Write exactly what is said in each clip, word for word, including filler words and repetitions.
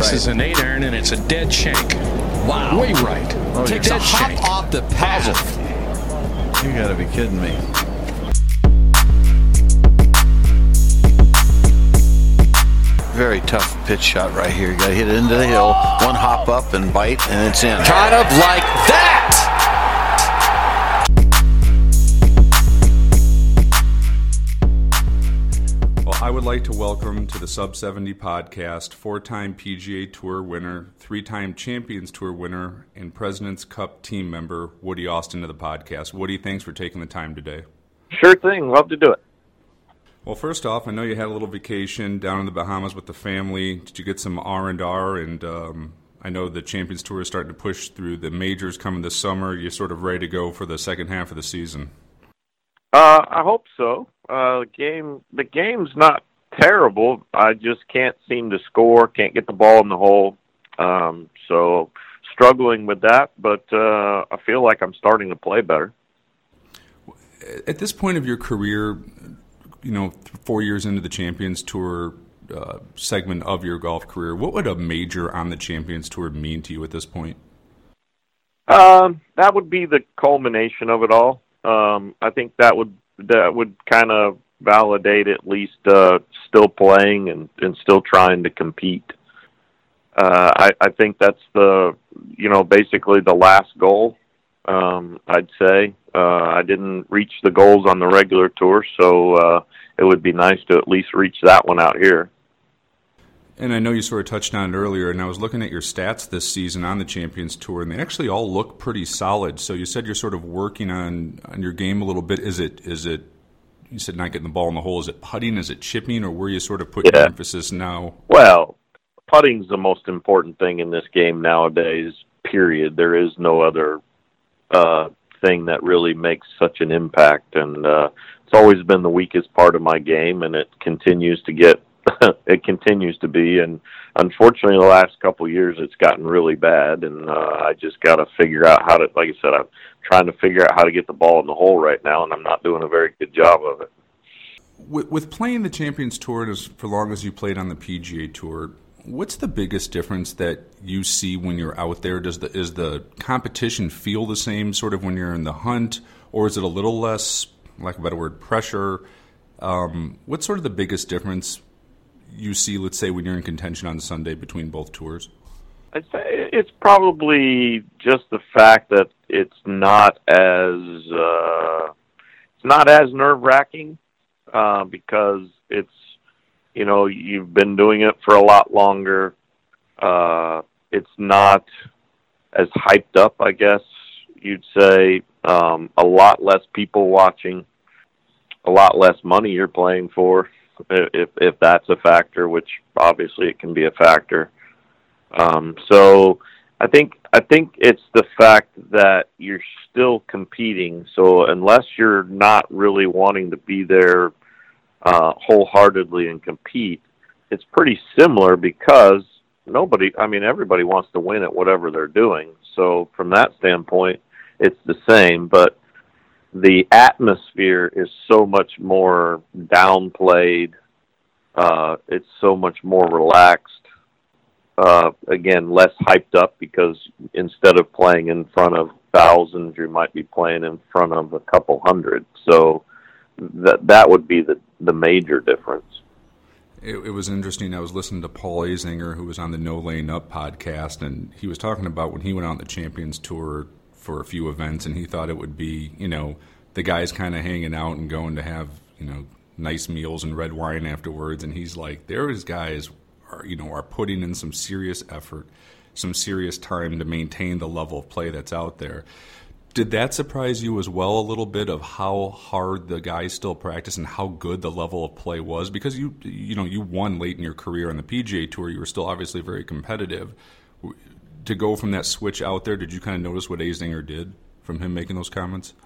This is an eight iron, and it's a dead shank. Wow. Way right. Oh, Takes dead a hop shank. off the path. You got to be kidding me. Very tough pitch shot right here. You got to hit it into the hill, one hop up and bite, and it's in. Kind of like that. Well, I would like to welcome to the Sub seventy podcast four-time P G A Tour winner, three-time Champions Tour winner, and President's Cup team member Woody Austin to the podcast. Woody, thanks for taking the time today. Sure thing. Love to do it. Well, first off, I know you had a little vacation down in the Bahamas with the family. Did you get some R and R? And um, I know the Champions Tour is starting to push through the majors coming this summer. You're sort of ready to go for the second half of the season. Uh, I hope so. Uh, the game, the game's not terrible. I just can't seem to score. Can't get the ball in the hole. Um, so struggling with that, but uh, I feel like I'm starting to play better. At this point of your career, you know, four years into the Champions Tour uh, segment of your golf career, what would a major on the Champions Tour mean to you at this point? Um, that would be the culmination of it all. Um, I think that would that would kind of validate at least uh, still playing and, and still trying to compete. Uh, I, I think that's the, you know, basically the last goal. Um, I'd say uh, I didn't reach the goals on the regular tour, so uh, it would be nice to at least reach that one out here. And I know you sort of touched on it earlier, and I was looking at your stats this season on the Champions Tour, and they actually all look pretty solid. So you said you're sort of working on, on your game a little bit. Is it is it? You said not getting the ball in the hole. Is it putting? Is it chipping? Or where you sort of put yeah. your emphasis now? Well, putting's the most important thing in this game nowadays. Period. There is no other uh, thing that really makes such an impact, and uh, it's always been the weakest part of my game, and it continues to get. It continues to be, and unfortunately, the last couple of years, it's gotten really bad, and uh, I just got to figure out how to. Like I said, I'm trying to figure out how to get the ball in the hole right now, and I'm not doing a very good job of it. With, with playing the Champions Tour as for long as you played on the P G A Tour, what's the biggest difference that you see when you're out there? Does the is the competition feel the same, sort of when you're in the hunt, or is it a little less, lack of a better word, pressure? Um, what's sort of the biggest difference you see, let's say, when you're in contention on Sunday between both tours? I'd say it's probably just the fact that it's not as uh, it's not as nerve wracking uh, because it's, you know, you've been doing it for a lot longer. Uh, it's not as hyped up, I guess you'd say. Um, a lot less people watching, a lot less money you're playing for. If if that's a factor, which obviously it can be a factor. Um, so I think I think it's the fact that you're still competing. So unless you're not really wanting to be there uh, wholeheartedly and compete, it's pretty similar because nobody, I mean, everybody wants to win at whatever they're doing. So from that standpoint, it's the same, but the atmosphere is so much more downplayed. Uh, it's so much more relaxed. Uh, again, less hyped up because instead of playing in front of thousands, you might be playing in front of a couple hundred. So that that would be the, the major difference. It, it was interesting. I was listening to Paul Azinger, who was on the No Laying Up podcast, and he was talking about when he went on the Champions Tour for a few events, and he thought it would be, you know, the guys kind of hanging out and going to have, you know, nice meals and red wine afterwards. And he's like, there is guys are, you know, are putting in some serious effort, some serious time to maintain the level of play that's out there. Did that surprise you as well a little bit of how hard the guys still practice and how good the level of play was? Because you, you know, you won late in your career on the P G A Tour. You were still obviously very competitive. To go from that switch out there, did you kind of notice what Azinger did from him making those comments?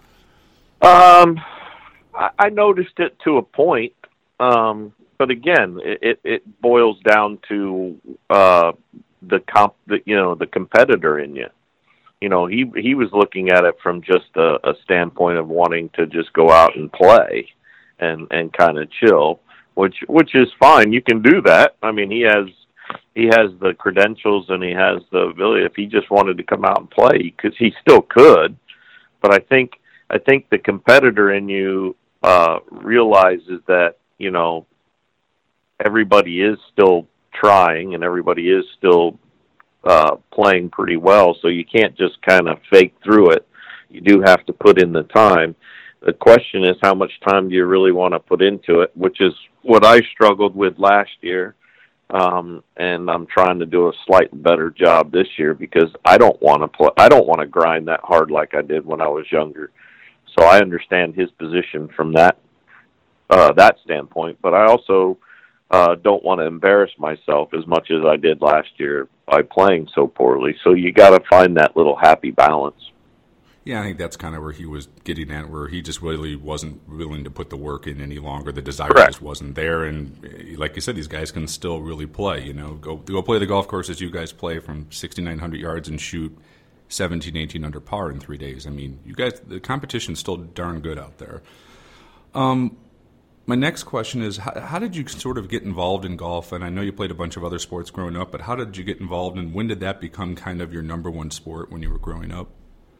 Um, I, I noticed it to a point, um, but again, it, it, it boils down to uh, the comp, the, you know, the competitor in you. You know, he he was looking at it from just a, a standpoint of wanting to just go out and play and and kind of chill, which which is fine. You can do that. I mean, he has he has the credentials and he has the ability. If he just wanted to come out and play, because he still could. But I think I think the competitor in you uh, realizes that, you know, everybody is still trying and everybody is still uh, playing pretty well. So you can't just kind of fake through it. You do have to put in the time. The question is, how much time do you really want to put into it, which is what I struggled with last year. Um, and I'm trying to do a slightly better job this year because I don't want to play. I don't want to grind that hard like I did when I was younger. So I understand his position from that uh, that standpoint. But I also uh, don't want to embarrass myself as much as I did last year by playing so poorly. So you got to find that little happy balance. Yeah, I think that's kind of where he was getting at, where he just really wasn't willing to put the work in any longer. The desire Correct. just wasn't there. And like you said, these guys can still really play. You know, go go play the golf courses you guys play from sixty-nine hundred yards and shoot seventeen, eighteen under par in three days. I mean, you guys, the competition's still darn good out there. Um, my next question is, how, how did you sort of get involved in golf? And I know you played a bunch of other sports growing up, but how did you get involved, and when did that become kind of your number one sport when you were growing up?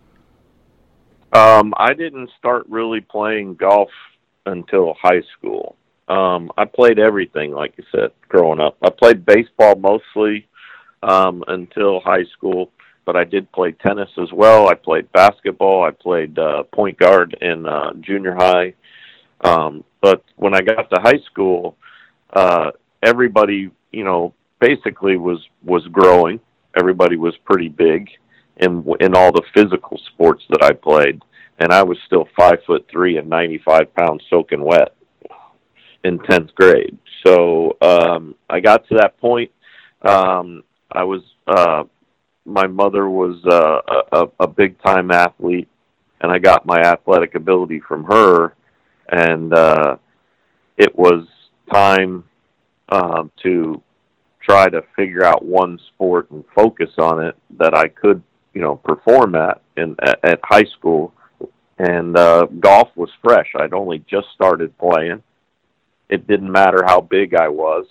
Um, I didn't start really playing golf until high school. Um, I played everything, like you said, growing up. I played baseball mostly um, until high school, but I did play tennis as well. I played basketball. I played uh, point guard in uh, junior high. Um, but when I got to high school, uh, everybody, you know, basically was, was growing. Everybody was pretty big in in all the physical sports that I played, and I was still five foot three and ninety-five pounds soaking wet in tenth grade. So um, I got to that point. Um, I was uh, my mother was uh, a, a big time athlete, and I got my athletic ability from her, and uh, it was time uh, to try to figure out one sport and focus on it that I could, you know, perform at in at, at high school. And uh, golf was fresh. I'd only just started playing. It didn't matter how big I was.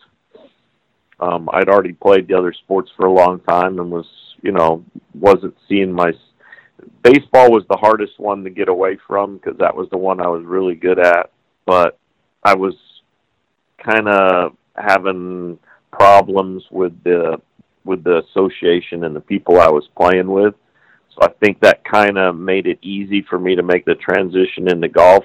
Um, I'd already played the other sports for a long time and was, you know, wasn't seeing my... Baseball was the hardest one to get away from because that was the one I was really good at. But I was kind of having problems with the with the association and the people I was playing with. So I think that kind of made it easy for me to make the transition into golf.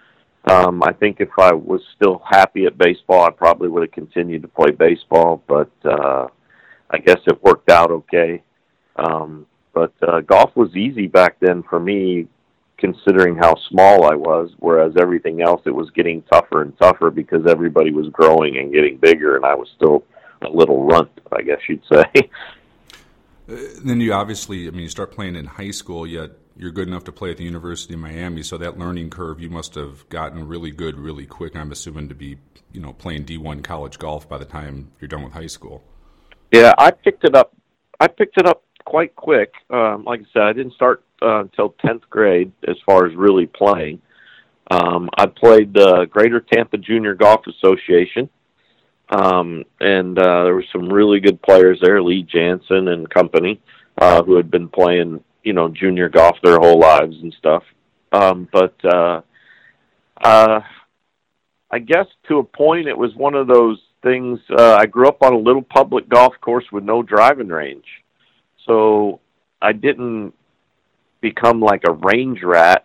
Um, I think if I was still happy at baseball, I probably would have continued to play baseball, but uh, I guess it worked out okay. Um, but uh, golf was easy back then for me, considering how small I was, whereas everything else, it was getting tougher and tougher because everybody was growing and getting bigger, and I was still a little runt, I guess you'd say. Uh, then you obviously, I mean, you start playing in high school, yet you're good enough to play at the University of Miami, so that learning curve, you must have gotten really good really quick, I'm assuming, to be, you know, playing D one college golf by the time you're done with high school. Yeah, I picked it up. I picked it up quite quick. Um, like I said, I didn't start uh, until tenth grade as far as really playing. Um, I played the Greater Tampa Junior Golf Association. Um, and, uh, there were some really good players there, Lee Jansen and company, uh, who had been playing, you know, junior golf their whole lives and stuff. Um, but, uh, uh, I guess to a point, it was one of those things. Uh, I grew up on a little public golf course with no driving range. So I didn't become like a range rat.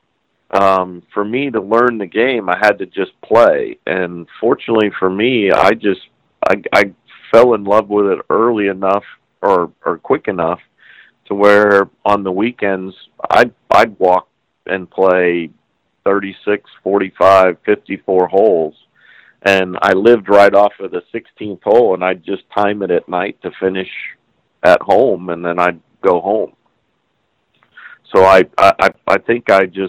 Um, for me to learn the game, I had to just play. And fortunately for me, I just, I, I fell in love with it early enough or, or quick enough to where on the weekends I'd, I'd walk and play thirty-six, forty-five, fifty-four holes. And I lived right off of the sixteenth hole, and I'd just time it at night to finish at home, and then I'd go home. So I, I, I think I just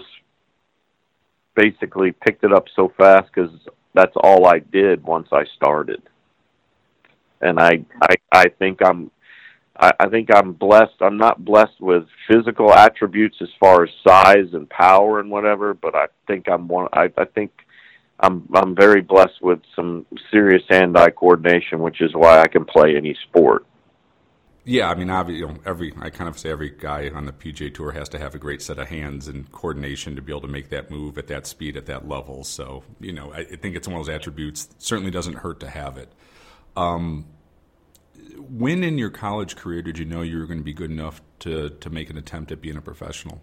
basically picked it up so fast because that's all I did once I started. And I, I, I think I'm, I, I think I'm blessed. I'm not blessed with physical attributes as far as size and power and whatever, but I think I'm one. I, I think I'm I'm very blessed with some serious hand-eye coordination, which is why I can play any sport. Yeah, I mean, obviously, you know, every I kind of say every guy on the P G A Tour has to have a great set of hands and coordination to be able to make that move at that speed at that level. So, you know, I, I think it's one of those attributes. Certainly doesn't hurt to have it. Um, when in your college career did you know you were going to be good enough to to make an attempt at being a professional?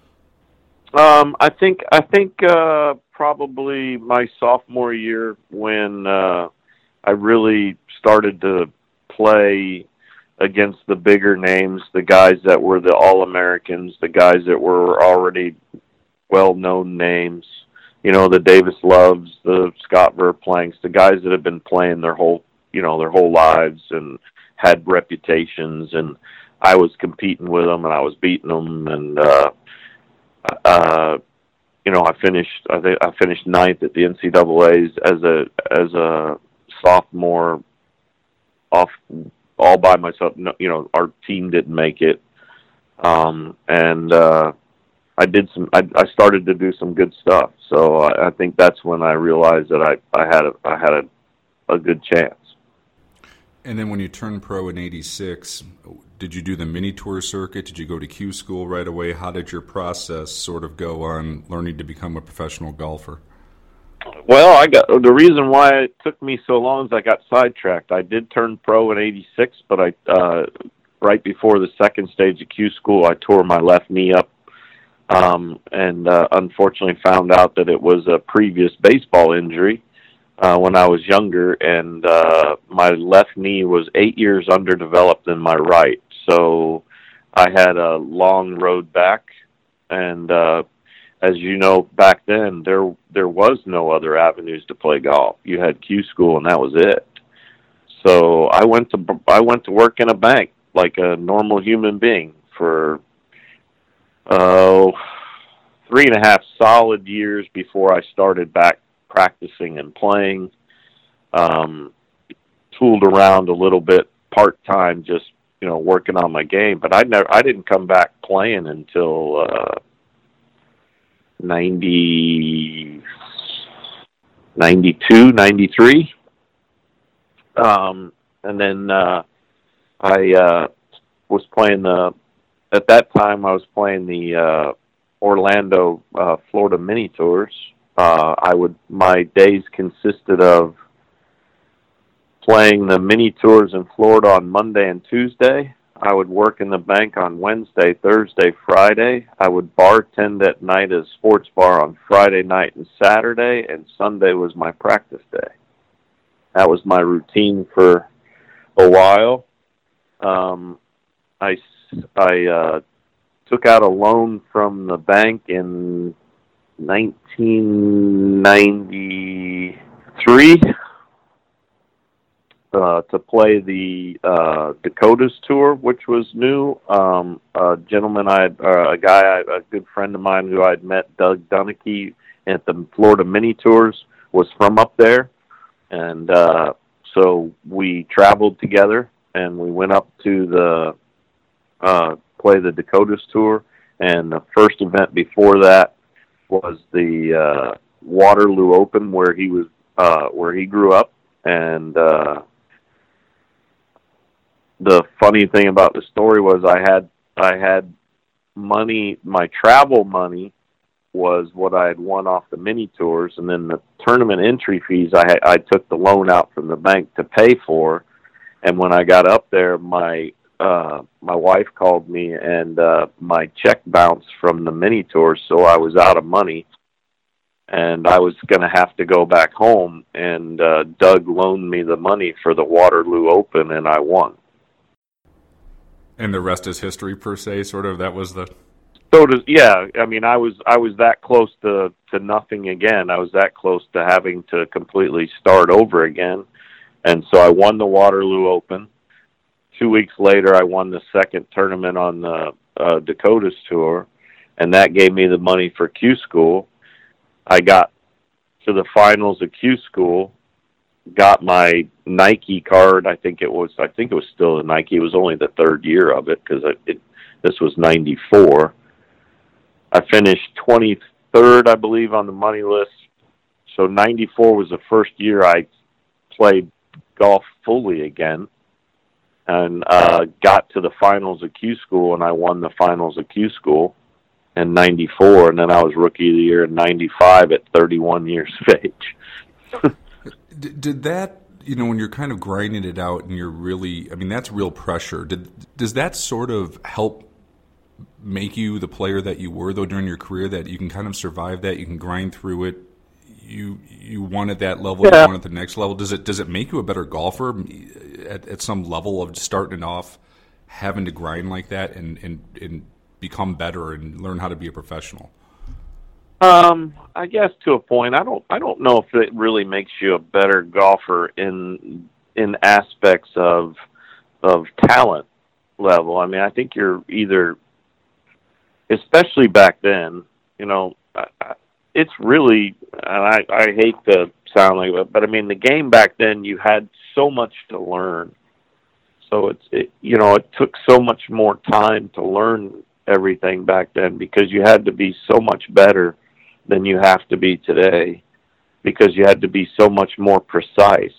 Um, I think I think uh, probably my sophomore year when uh, I really started to play against the bigger names, the guys that were the All-Americans, the guys that were already well-known names, you know, the Davis Loves, the Scott Verplanks, the guys that have been playing their whole, you know, their whole lives and had reputations, and I was competing with them and I was beating them, and uh, uh, you know, I finished, I think I finished ninth at the N C double A's as a as a sophomore, off. all by myself. No, you know, our team didn't make it. Um, and, uh, I did some, I, I started to do some good stuff. So I, I think that's when I realized that I, I had a, I had a, a good chance. And then when you turned pro in eighty-six, did you do the mini tour circuit? Did you go to Q school right away? How did your process sort of go on learning to become a professional golfer? Well, I got the reason why it took me so long is I got sidetracked. I did turn pro in eighty-six, but I uh, right before the second stage of Q school, I tore my left knee up, um, and uh, unfortunately found out that it was a previous baseball injury uh, when I was younger, and uh, my left knee was eight years underdeveloped than my right, so I had a long road back, and uh, as you know, back then, there there was no other avenues to play golf. You had Q school, and that was it. So I went to I went to work in a bank like a normal human being for oh three and a half solid years before I started back practicing and playing. Um, tooled around a little bit part time, just you know working on my game. But I never I didn't come back playing until. Uh, ninety, ninety-two, ninety-three. Um, and then uh, I uh, was playing the, at that time I was playing the uh, Orlando, uh, Florida mini tours. Uh, I would, my days consisted of playing the mini tours in Florida on Monday and Tuesday. I would work in the bank on Wednesday, Thursday, Friday. I would bartend at night at a sports bar on Friday night and Saturday, and Sunday was my practice day. That was my routine for a while. Um, I, I uh, took out a loan from the bank in nineteen ninety-three. Uh, to play the uh, Dakotas tour, which was new. Um, a gentleman, I had, uh, a guy, I, a good friend of mine who I'd met, Doug Dunneke, at the Florida mini tours, was from up there, and uh, so we traveled together and we went up to the uh, play the Dakotas tour. And the first event before that was the uh, Waterloo Open, where he was, uh, where he grew up, and. Uh, The funny thing about the story was I had I had money, my travel money was what I had won off the mini tours, and then the tournament entry fees I had, I took the loan out from the bank to pay for. And when I got up there, my uh, my wife called me, and uh, my check bounced from the mini tours, so I was out of money, and I was going to have to go back home. And uh, Doug loaned me the money for the Waterloo Open, and I won. And the rest is history, per se, sort of? That was the... So, does, yeah, I mean, I was I was that close to, to nothing again. I was that close to having to completely start over again. And so I won the Waterloo Open. Two weeks later, I won the second tournament on the uh, Dakotas Tour, and that gave me the money for Q School. I got to the finals of Q School, got my Nike card. I think it was. I think it was still a Nike. It was only the third year of it because it, it. This was ninety-four. I finished twenty-third, I believe, on the money list. so ninety-four was the first year I played golf fully again, and uh, got to the finals of Q School, and I won the finals of Q School in ninety-four, and then I was Rookie of the Year in ninety-five at thirty-one years of age. did, did that, you know, when you're kind of grinding it out and you're really, I mean, that's real pressure. Did Does that sort of help make you the player that you were, though, during your career, that you can kind of survive that, you can grind through it, you you won at that level, yeah. you won at the next level? Does it does it make you a better golfer at, at some level of starting off, having to grind like that and, and, and become better and learn how to be a professional? Um, I guess to a point. I don't I don't know if it really makes you a better golfer in in aspects of of talent level. I mean, I think you're either, especially back then, you know, I, I, it's really, and I, I hate to sound like it, but I mean, the game back then, you had so much to learn. So it's, it, you know, it took so much more time to learn everything back then because you had to be so much better than you have to be today because you had to be so much more precise.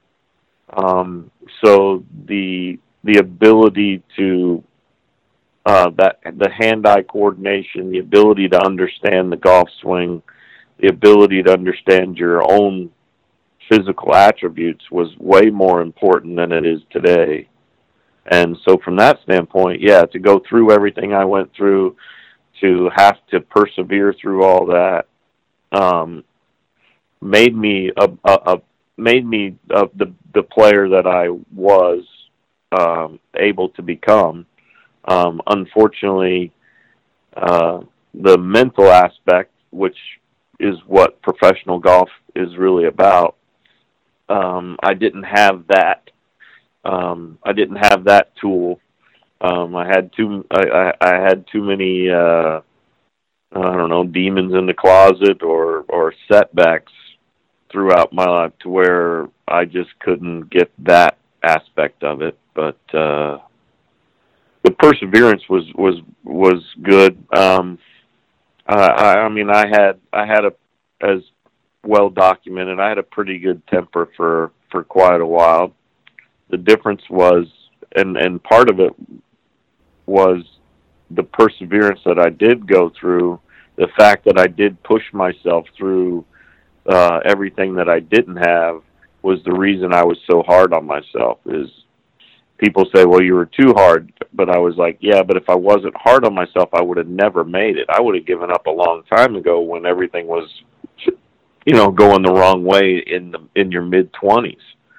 Um, so the, the ability to, Uh, that the hand-eye coordination, the ability to understand the golf swing, the ability to understand your own physical attributes was way more important than it is today. And so from that standpoint, yeah, to go through everything I went through, to have to persevere through all that, um, made me a, a, a made me a, the the player that I was um, able to become. Um, unfortunately, uh, the mental aspect, which is what professional golf is really about, um, I didn't have that. Um, I didn't have that tool. Um, I had too. I, I, I had too many. Uh, I don't know, demons in the closet or or setbacks throughout my life to where I just couldn't get that aspect of it. But uh, the perseverance was was was good. Um, I, I mean, I had I had a as well documented. I had a pretty good temper for, for quite a while. The difference was, and and part of it was the perseverance that I did go through. The fact that I did push myself through uh, everything that I didn't have was the reason I was so hard on myself. Is people say, well, you were too hard. But I was like, yeah, but if I wasn't hard on myself, I would have never made it. I would have given up a long time ago when everything was, you know, going the wrong way in the, in your mid-twenties.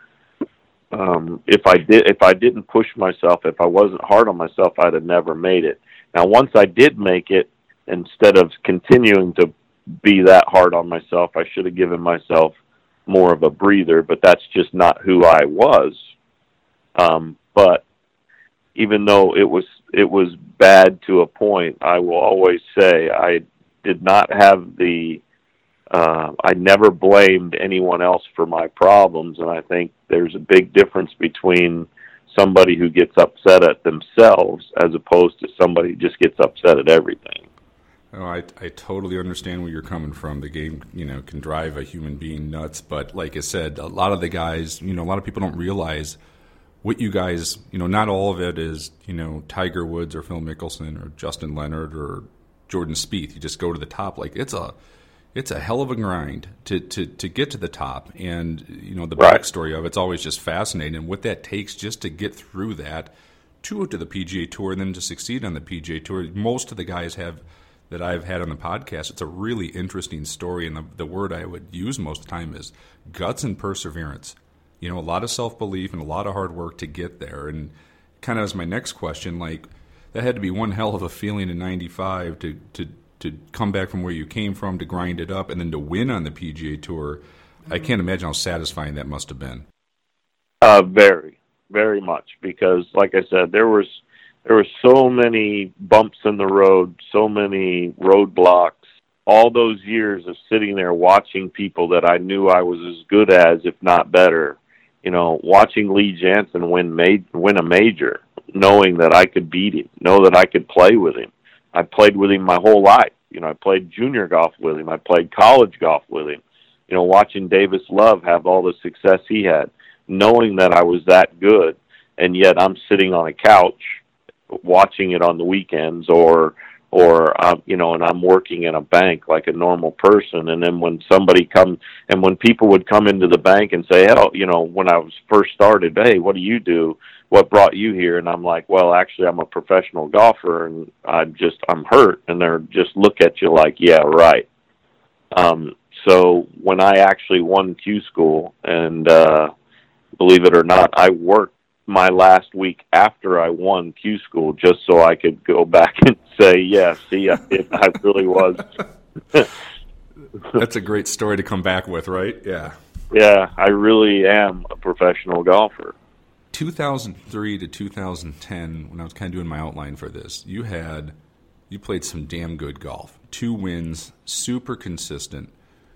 Um, if I did, if I didn't push myself, if I wasn't hard on myself, I'd have never made it. Now, once I did make it, instead of continuing to be that hard on myself, I should have given myself more of a breather, but that's just not who I was. Um, but even though it was, it was bad to a point, I will always say I did not have the, uh, I never blamed anyone else for my problems. And I think there's a big difference between somebody who gets upset at themselves as opposed to somebody who just gets upset at everything. Oh, I I totally understand where you're coming from. The game, you know, can drive a human being nuts. But like I said, a lot of the guys, you know, a lot of people don't realize what you guys, you know, not all of it is, you know, Tiger Woods or Phil Mickelson or Justin Leonard or Jordan Spieth. You just go to the top. Like it's a, it's a hell of a grind to, to, to get to the top. And, you know, the right. backstory of it's always just fascinating. And what that takes just to get through that to, to the P G A Tour and then to succeed on the P G A Tour. Most of the guys have that I've had on the podcast, it's a really interesting story. And the, the word I would use most of the time is guts and perseverance. You know, a lot of self-belief and a lot of hard work to get there. And kind of as my next question, like, that had to be one hell of a feeling in ninety-five to, to, to come back from where you came from, to grind it up, and then to win on the P G A Tour. I can't imagine how satisfying that must have been. Uh, very, very much. Because, like I said, there was there were so many bumps in the road, so many roadblocks. All those years of sitting there watching people that I knew I was as good as, if not better, you know, watching Lee Janzen win ma- win a major, knowing that I could beat him, know that I could play with him. I played with him my whole life. You know, I played junior golf with him. I played college golf with him. You know, watching Davis Love have all the success he had, knowing that I was that good, and yet I'm sitting on a couch watching it on the weekends, or or um, you know, and I'm working in a bank like a normal person. And then when somebody come, and when people would come into the bank and say, "Oh, you know, when I was first started, hey, what do you do? What brought you here?" And I'm like, "Well, actually, I'm a professional golfer, and I'm just I'm hurt." And they're just look at you like, "Yeah, right." Um, so when I actually won Q School, and uh, believe it or not, I worked my last week after I won Q School just so I could go back and say, yeah, see, I, it, I really was. That's a great story to come back with, right? Yeah. Yeah, I really am a professional golfer. two thousand three to two thousand ten, when I was kind of doing my outline for this, you had, you played some damn good golf. Two wins, super consistent.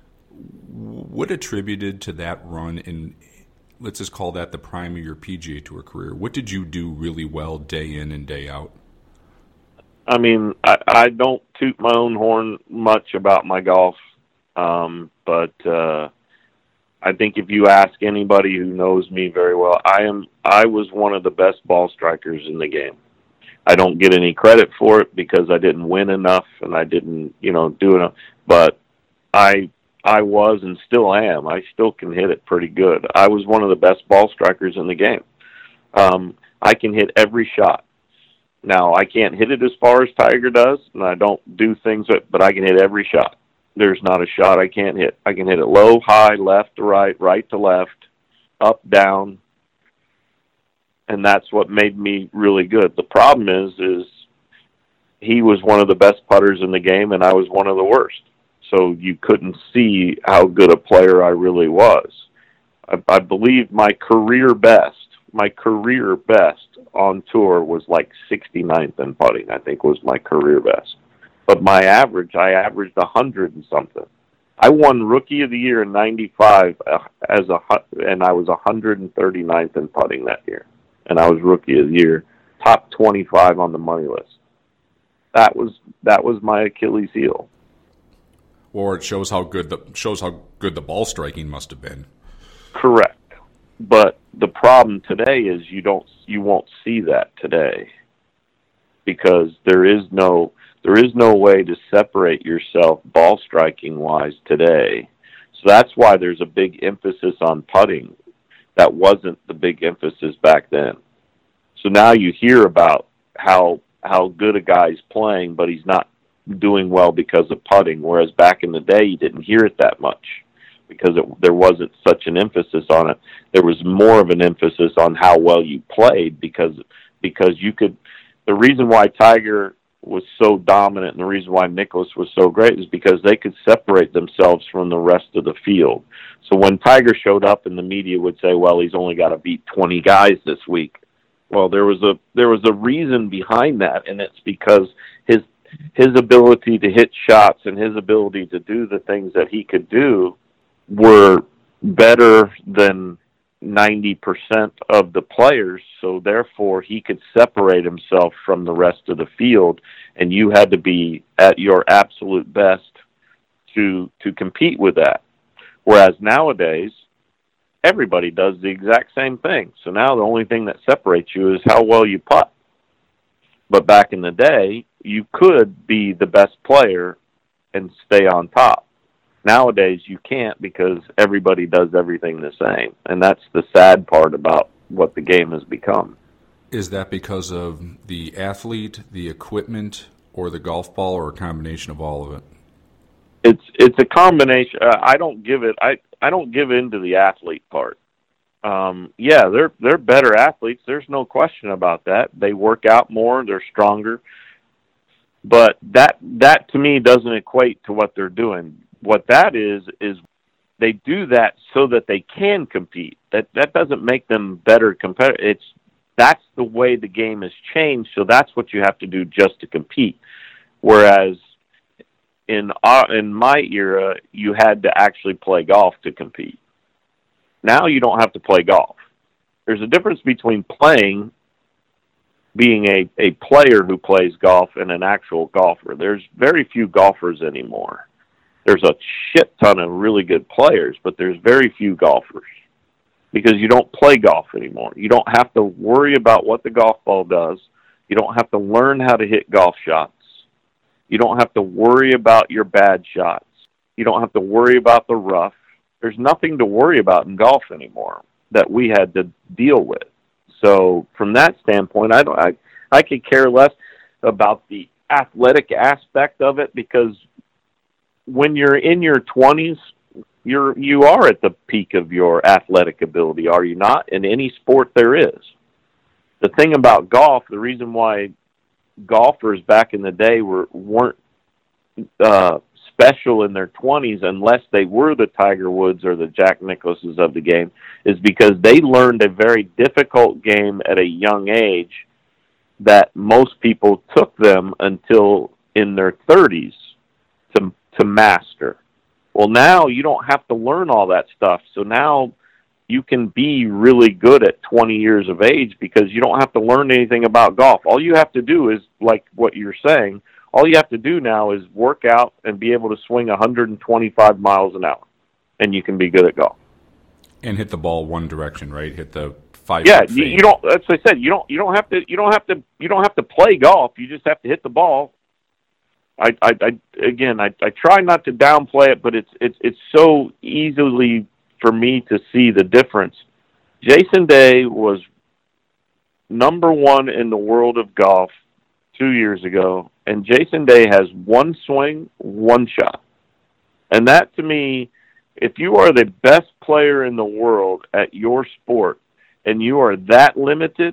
What attributed to that run in, let's just call that the prime of your P G A Tour career? What did you do really well day in and day out? I mean, I, I don't toot my own horn much about my golf, um, but uh, I think if you ask anybody who knows me very well, I am I was one of the best ball strikers in the game. I don't get any credit for it because I didn't win enough and I didn't, you know, do enough. But I I was and still am. I still can hit it pretty good. I was one of the best ball strikers in the game. Um, I can hit every shot. Now, I can't hit it as far as Tiger does, and I don't do things, that, but I can hit every shot. There's not a shot I can't hit. I can hit it low, high, left to right, right to left, up, down, and that's what made me really good. The problem is, is he was one of the best putters in the game, and I was one of the worst. So you couldn't see how good a player I really was. I, I believe my career best, my career best on tour was like sixty-ninth in putting, I think was my career best. But my average, I averaged one hundred and something. I won Rookie of the Year in ninety-five as a, and I was one hundred thirty-ninth in putting that year. And I was Rookie of the Year, top twenty-five on the money list. That was that was my Achilles heel. Or it shows how good the shows how good the ball striking must have been. Correct. But the problem today is you don't you won't see that today because there is no there is no way to separate yourself ball striking wise today. So that's why there's a big emphasis on putting. That wasn't the big emphasis back then. So now you hear about how how good a guy's playing, but he's not doing well because of putting, whereas back in the day you didn't hear it that much because it, there wasn't such an emphasis on it. There was more of an emphasis on how well you played because because you could. The reason why Tiger was so dominant and the reason why Nicklaus was so great is because they could separate themselves from the rest of the field. So when Tiger showed up and the media would say, well, he's only got to beat twenty guys this week. Well, there was a there was a reason behind that, and it's because his his ability to hit shots and his ability to do the things that he could do were better than ninety percent of the players, so therefore he could separate himself from the rest of the field, and you had to be at your absolute best to to compete with that. Whereas nowadays, everybody does the exact same thing. So now the only thing that separates you is how well you putt. But back in the day, you could be the best player and stay on top. Nowadays, you can't because everybody does everything the same. And that's the sad part about what the game has become. Is that because of the athlete, the equipment, or the golf ball, or a combination of all of it? It's it's a combination. Uh, I don't give it. I, I don't give in to the athlete part. Um, yeah, they're they're better athletes. There's no question about that. They work out more. They're stronger. But that that to me doesn't equate to what they're doing. What that is is they do that so that they can compete. That that doesn't make them better competitors. It's that's the way the game has changed. So that's what you have to do just to compete. Whereas in our, in my era, you had to actually play golf to compete. Now you don't have to play golf. There's a difference between playing, being a, a player who plays golf, and an actual golfer. There's very few golfers anymore. there's a shit ton of really good players, but there's very few golfers because you don't play golf anymore. You don't have to worry about what the golf ball does. You don't have to learn how to hit golf shots. You don't have to worry about your bad shots. You don't have to worry about the rough. There's nothing to worry about in golf anymore that we had to deal with. So from that standpoint, I don't, I, I could care less about the athletic aspect of it, because when you're in your twenties, you're, you are at the peak of your athletic ability, are you not? In any sport there is. The thing about golf, the reason why golfers back in the day were, weren't uh, special in their twenties unless they were the Tiger Woods or the Jack Nicklauses of the game, is because they learned a very difficult game at a young age that most people took them until in their thirties to to master. Well, now you don't have to learn all that stuff. So now you can be really good at twenty years of age because you don't have to learn anything about golf. All you have to do is, like what you're saying, all you have to do now is work out and be able to swing one hundred twenty-five miles an hour, and you can be good at golf. And hit the ball one direction, right? Hit the five. Yeah, you, you don't. That's what I said. You don't. You don't have to. You don't have to. You don't have to play golf. You just have to hit the ball. I, I, I again, I, I try not to downplay it, but it's, it's, it's so easily for me to see the difference. Jason Day was number one in the world of golf two years ago, and Jason Day has one swing, one shot. And that, to me, if you are the best player in the world at your sport and you are that limited,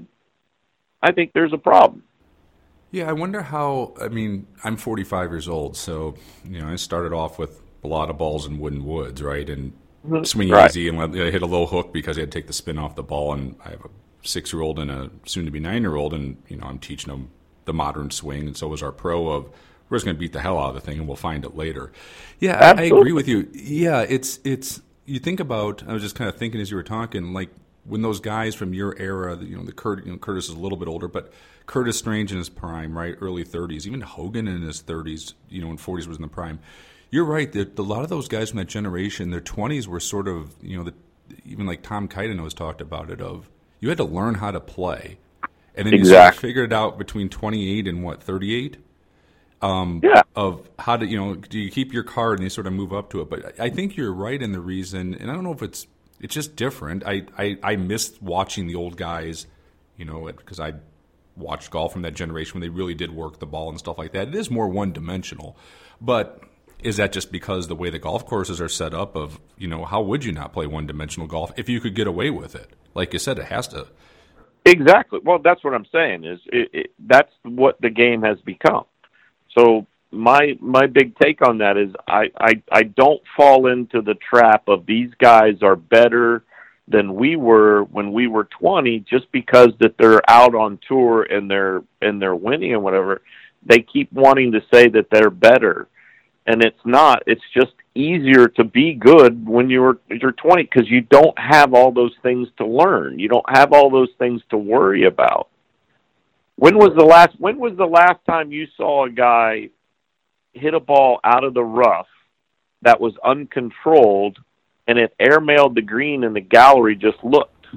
I think there's a problem. Yeah, I wonder how, I mean, I'm forty-five years old, so, you know, I started off with a lot of balls in wooden woods, right, and mm-hmm. swing right. easy, and I hit a low hook because I had to take the spin off the ball, and I have a six-year-old and a soon-to-be nine-year-old, and, you know, I'm teaching them the modern swing, and so is our pro of, we're just going to beat the hell out of the thing, and we'll find it later. Yeah, I, I agree with you. Yeah, it's, it's, you think about, I was just kind of thinking as you were talking, like, when those guys from your era, you know, the Curt, you know, Curtis is a little bit older, but Curtis Strange in his prime, right, early thirties, even Hogan in his thirties, you know, in forties was in the prime. You're right that a lot of those guys from that generation, their twenties were sort of, you know, the, even like Tom Kiten has talked about it, of you had to learn how to play, and then exactly. you sort of figured it out between twenty-eight and what, thirty-eight. Um, yeah. Of how to, you know, do you keep your card and you sort of move up to it? But I think you're right in the reason, and I don't know if it's. It's just different. I, I, I missed watching the old guys, you know, because I watched golf from that generation when they really did work the ball and stuff like that. It is more one-dimensional. But is that just because the way the golf courses are set up of, you know, how would you not play one-dimensional golf if you could get away with it? Like you said, it has to. Exactly. Well, that's what I'm saying is it, it, that's what the game has become. So my my big take on that is I, I, I don't fall into the trap of these guys are better than we were when we were twenty just because that they're out on tour and they're and they're winning and whatever. They keep wanting to say that they're better, and it's not. It's just easier to be good when you're you're twenty because you don't have all those things to learn. You don't have all those things to worry about. When was the last when was the last time you saw a guy hit a ball out of the rough that was uncontrolled and it airmailed the green and the gallery just looked?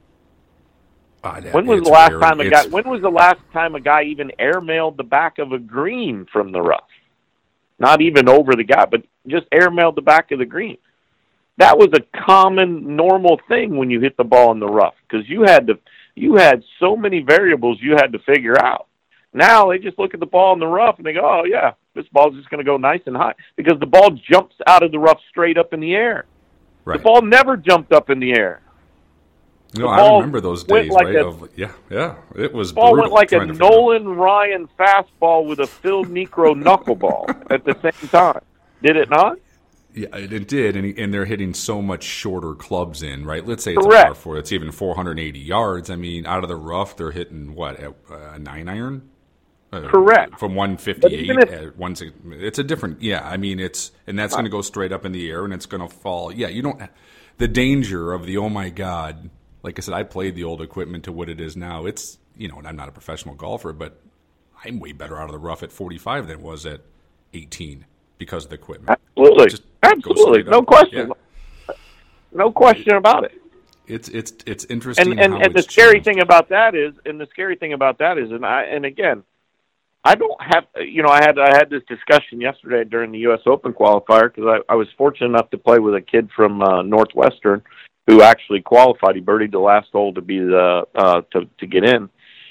Uh, when was the last very, time a guy when was the last time a guy even airmailed the back of a green from the rough? Not even over the guy, but just airmailed the back of the green. That was a common, normal thing when you hit the ball in the rough because you had to you had so many variables you had to figure out. Now they just look at the ball in the rough and they go, oh, yeah, this ball's just going to go nice and high because the ball jumps out of the rough straight up in the air. Right. The ball never jumped up in the air. You know, I remember those days, like right? A, of, yeah, yeah, it was the ball brutal went like a Nolan Ryan fastball with a Phil Niekro knuckleball at the same time. Did it not? Yeah, it did, and, and they're hitting so much shorter clubs in, right? Let's say it's Correct. a par four. It's even four hundred eighty yards. I mean, out of the rough, they're hitting, what, a, a nine iron? Uh, Correct. From one fifty-eight if, at one sixty. It's a different, yeah, I mean, it's, and that's going to go straight up in the air, and it's going to fall. Yeah, you don't, the danger of the, oh my God, like I said, I played the old equipment to what it is now. It's, you know, and I'm not a professional golfer, but I'm way better out of the rough at forty-five than it was at eighteen. because of the equipment. Absolutely, Just absolutely, no up. question, Yeah. no question about it. It's it's it's interesting. And and, how and the it's scary changed. thing about that is, and the scary thing about that is, and I and again, I don't have, you know, I had I had this discussion yesterday during the U S Open qualifier because I, I was fortunate enough to play with a kid from uh, Northwestern who actually qualified. He birdied the last hole to be the uh, to to get in,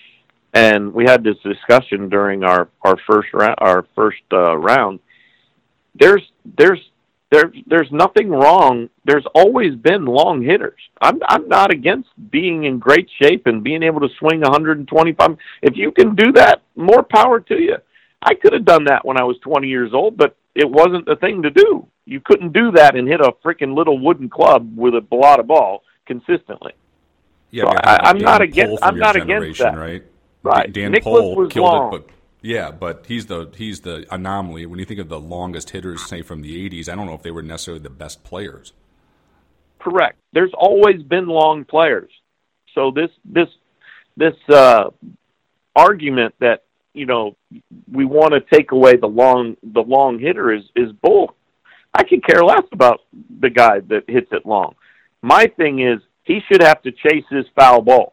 and we had this discussion during our our first round. Our first uh, round. There's there's There, there's nothing wrong. There's always been long hitters. I'm, I'm not against being in great shape and being able to swing one hundred twenty-five. If you can do that, more power to you. I could have done that when I was twenty years old, but it wasn't the thing to do. You couldn't do that and hit a freaking little wooden club with a Balata ball consistently. Yeah, so but I, I'm Dan not Pohl against. from I'm your not against that. Right. Right. Dan Nicklaus Pohl was killed long. it, but yeah, but he's the he's the anomaly. When you think of the longest hitters, say from the eighties, I don't know if they were necessarily the best players. Correct. There's always been long players. So this this this uh, argument that, you know, we want to take away the long the long hitter is is bull. I could care less about the guy that hits it long. My thing is he should have to chase his foul balls.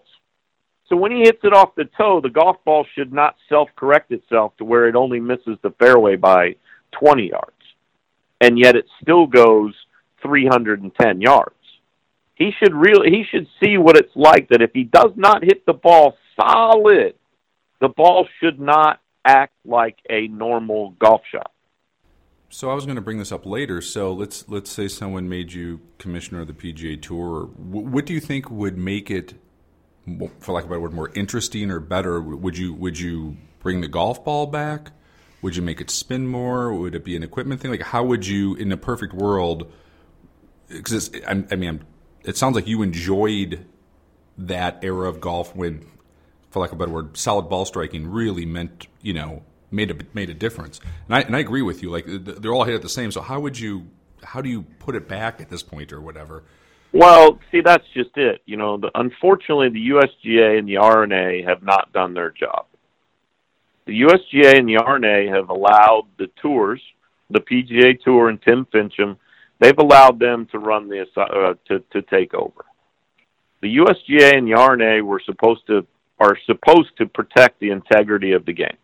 So when he hits it off the toe, the golf ball should not self-correct itself to where it only misses the fairway by twenty yards. And yet it still goes three hundred ten yards. He should really, he should see what it's like that if he does not hit the ball solid, the ball should not act like a normal golf shot. So I was going to bring this up later. So let's let's say someone made you commissioner of the P G A Tour. What do you think would make it, for lack of a better word, more interesting or better? Would you would you bring the golf ball back? Would you make it spin more? Would it be an equipment thing? Like, how would you, in a perfect world? Because I mean, I'm, it sounds like you enjoyed that era of golf when, for lack of a better word, solid ball striking really meant, you know, made a made a difference. And I and I agree with you. Like, they're all hit at the same. So how would you, how do you put it back at this point or whatever? Well, see, that's just it. You know, the, unfortunately, the U S G A and the R N A have not done their job. The U S G A and the R N A have allowed the tours, the P G A Tour and Tim Fincham, they've allowed them to run the uh, to to take over. The U S G A and the R N A were supposed to are supposed to protect the integrity of the game.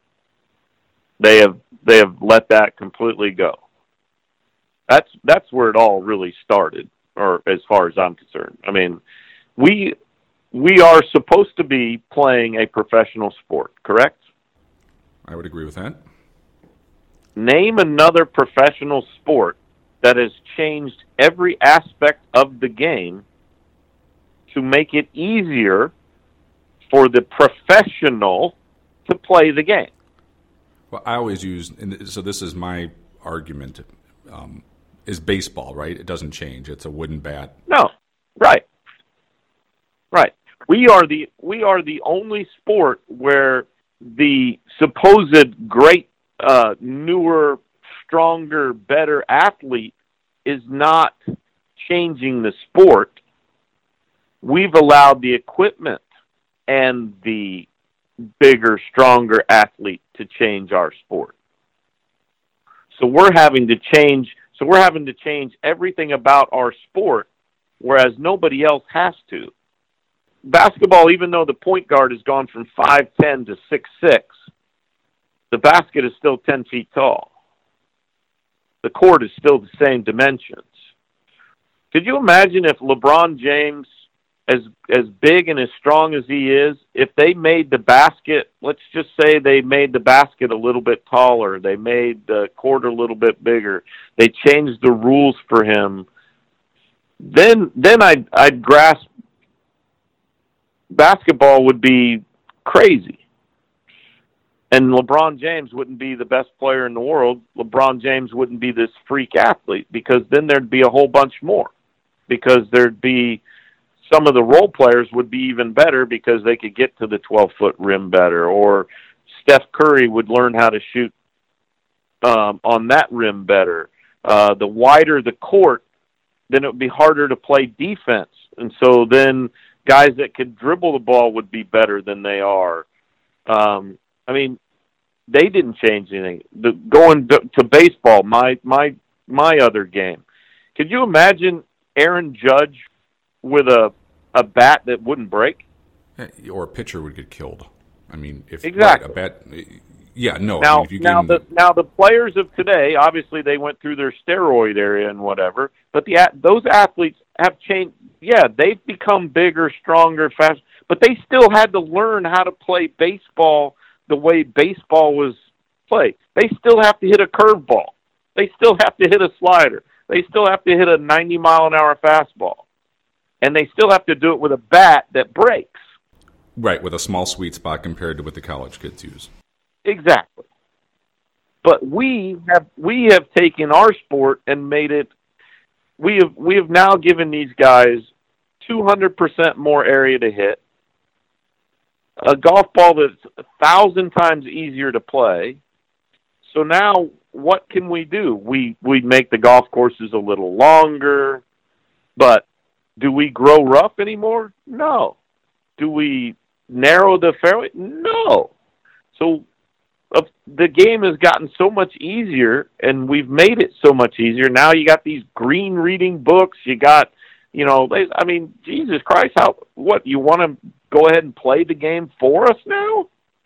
They have they have let that completely go. That's that's where it all really started, or as far as I'm concerned. I mean, we we are supposed to be playing a professional sport, correct? I would agree with that. Name another professional sport that has changed every aspect of the game to make it easier for the professional to play the game. Well, I always use, and so this is my argument, um, is baseball, right? It doesn't change. It's a wooden bat. No, right, right. We are the we are the only sport where the supposed great, uh, newer, stronger, better athlete is not changing the sport. We've allowed the equipment and the bigger, stronger athlete to change our sport. So we're having to change. So we're having to change everything about our sport, whereas nobody else has to. Basketball, even though the point guard has gone from five ten to six six, the basket is still ten feet tall. The court is still the same dimensions. Could you imagine if LeBron James, as as big and as strong as he is, if they made the basket, let's just say they made the basket a little bit taller, they made the court a little bit bigger, they changed the rules for him, then then I'd, I'd grasp basketball would be crazy. And LeBron James wouldn't be the best player in the world. LeBron James wouldn't be this freak athlete, because then there'd be a whole bunch more. Because there'd be some of the role players would be even better because they could get to the twelve-foot rim better. Or Steph Curry would learn how to shoot um, on that rim better. Uh, the wider the court, then it would be harder to play defense. And so then guys that could dribble the ball would be better than they are. Um, I mean, they didn't change anything. The, going to, to baseball, my my my other game. Could you imagine Aaron Judge with a a bat that wouldn't break? Or a pitcher would get killed. I mean, if exactly right, a bat, yeah, no. Now, I mean, if you now the, the now the players of today, obviously, they went through their steroid area and whatever. But the those athletes have changed. Yeah, they've become bigger, stronger, faster. But they still had to learn how to play baseball the way baseball was played. They still have to hit a curveball. They still have to hit a slider. They still have to hit a ninety mile an hour fastball, and they still have to do it with a bat that breaks. Right, with a small sweet spot compared to what the college kids use. Exactly. But we have we have taken our sport and made it. We have we have now given these guys two hundred percent more area to hit, a golf ball that's a thousand times easier to play. So now, what can we do? We we make the golf courses a little longer, but do we grow rough anymore? No. Do we narrow the fairway? No. So uh, the game has gotten so much easier, and we've made it so much easier. Now you got these green reading books. You got, you know, they, I mean, Jesus Christ, how what you want to go ahead and play the game for us now?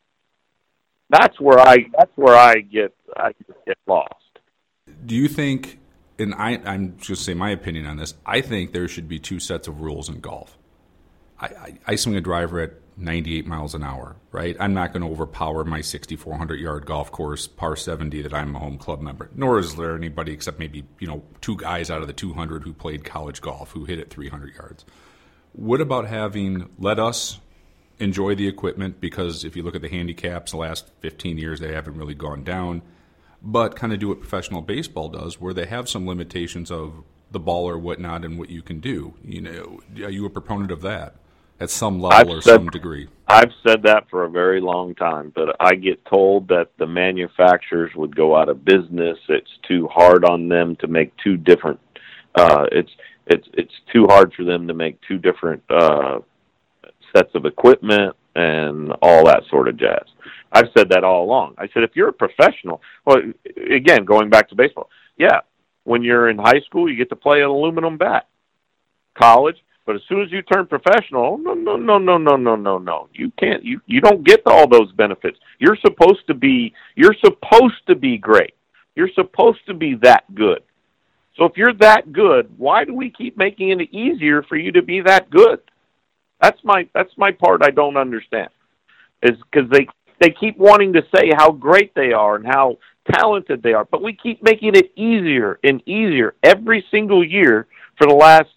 That's where I that's where I get I get lost. Do you think? And I, I'm just saying my opinion on this. I think there should be two sets of rules in golf. I, I, I swing a driver at ninety-eight miles an hour, right? I'm not going to overpower my sixty-four hundred yard golf course par seventy that I'm a home club member. Nor is there anybody except maybe, you know, two guys out of the two hundred who played college golf who hit it three hundred yards. What about having let us enjoy the equipment? Because if you look at the handicaps, the last fifteen years they haven't really gone down. But kind of do what professional baseball does, where they have some limitations of the ball or whatnot and what you can do. You know, are you a proponent of that at some level I've or said, some degree? I've said that for a very long time, but I get told that the manufacturers would go out of business. It's too hard on them to make two different. Uh, it's it's it's too hard for them to make two different uh, sets of equipment and all that sort of jazz. I've said that all along. I said, if you're a professional, well, again, going back to baseball, yeah, when you're in high school, you get to play an aluminum bat. College, but as soon as you turn professional, no, no, no, no, no, no, no, no. You can't. You you don't get all those benefits. You're supposed to be. You're supposed to be great. You're supposed to be that good. So if you're that good, why do we keep making it easier for you to be that good? That's my that's my part I don't understand. Is because they they keep wanting to say how great they are and how talented they are, but we keep making it easier and easier every single year for the last,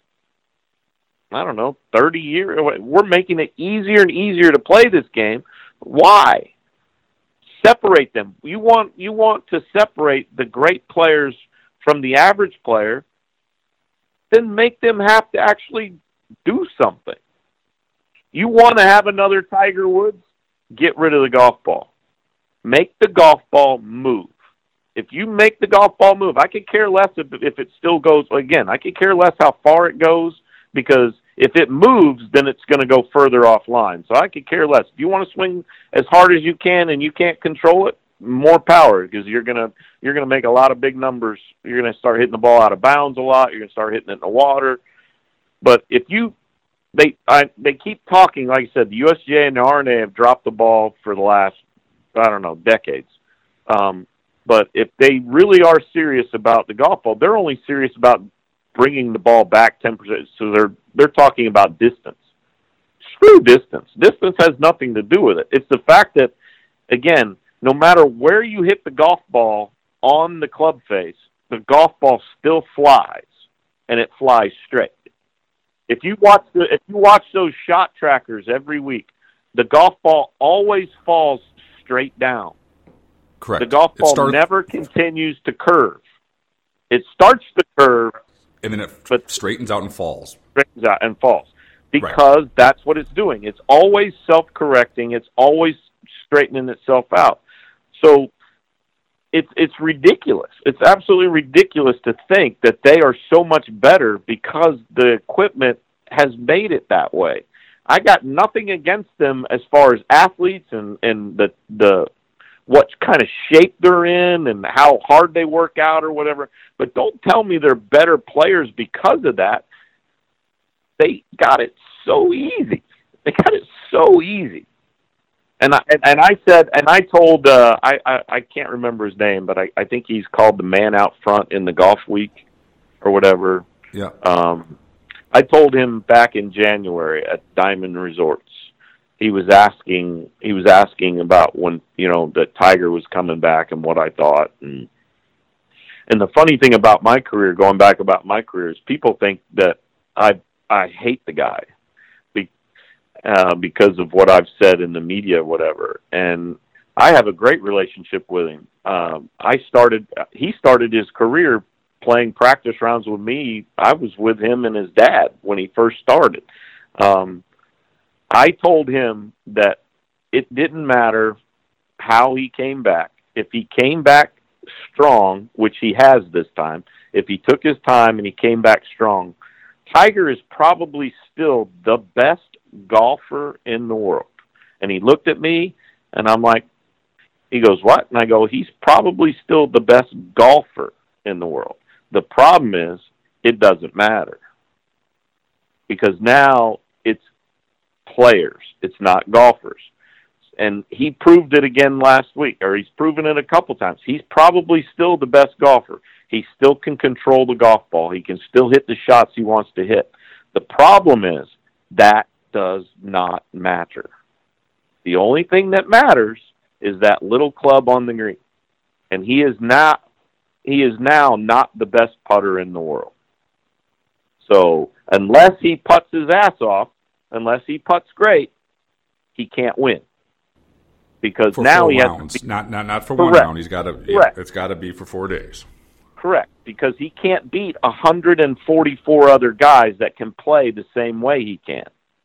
I don't know, thirty years. We're making it easier and easier to play this game. Why? Separate them. You want you want to separate the great players from the average player, then make them have to actually do something. You want to have another Tiger Woods? Get rid of the golf ball. Make the golf ball move. If you make the golf ball move, I could care less if, if it still goes, again, I could care less how far it goes, because if it moves, then it's going to go further offline. So I could care less. If you want to swing as hard as you can and you can't control it, more power, because you're going to you're going to make a lot of big numbers. You're going to start hitting the ball out of bounds a lot. You're going to start hitting it in the water. But if you They I, they keep talking, like I said, the U S G A and the R N A have dropped the ball for the last, I don't know, decades. Um, but if they really are serious about the golf ball, they're only serious about bringing the ball back ten percent. So they're they're talking about distance. Screw distance. Distance has nothing to do with it. It's the fact that, again, no matter where you hit the golf ball on the club face, the golf ball still flies, and it flies straight. If you watch the if you watch those shot trackers every week, the golf ball always falls straight down. Correct. The golf ball starts, never continues to curve. It starts to curve, and then it but straightens out and falls. Straightens out and falls because right. That's what it's doing. It's always self-correcting. It's always straightening itself out. So it's it's ridiculous. It's absolutely ridiculous to think that they are so much better because the equipment has made it that way. I got nothing against them as far as athletes and, and the the what kind of shape they're in and how hard they work out or whatever. But don't tell me they're better players because of that. They got it so easy. They got it so easy. And I and, and I said and I told uh, I, I I can't remember his name, but I, I think he's called the man out front in the Golf Week or whatever. Yeah. Um, I told him back in January at Diamond Resorts. He was asking. He was asking about when you know that Tiger was coming back and what I thought. And and the funny thing about my career, going back about my career, is people think that I I hate the guy. Uh, because of what I've said in the media, whatever. And I have a great relationship with him. Um, I started, he started his career playing practice rounds with me. I was with him and his dad when he first started. Um, I told him that it didn't matter how he came back. If he came back strong, which he has this time, if he took his time and he came back strong, Tiger is probably still the best golfer in the world. And he looked at me and I'm like, he goes, what? And I go, he's probably still the best golfer in the world. The problem is it doesn't matter because now it's players. It's not golfers. And he proved it again last week, or he's proven it a couple times. He's probably still the best golfer. He still can control the golf ball. He can still hit the shots he wants to hit. The problem is that does not matter. The only thing that matters is that little club on the green. And he is not he is now not the best putter in the world. So unless he putts his ass off, unless he putts great, he can't win. Because for now four he rounds. has to be, not not not for correct. one round. He's got to Correct. It's got to be for four days. Correct, because he can't beat one hundred forty-four other guys that can play the same way he can.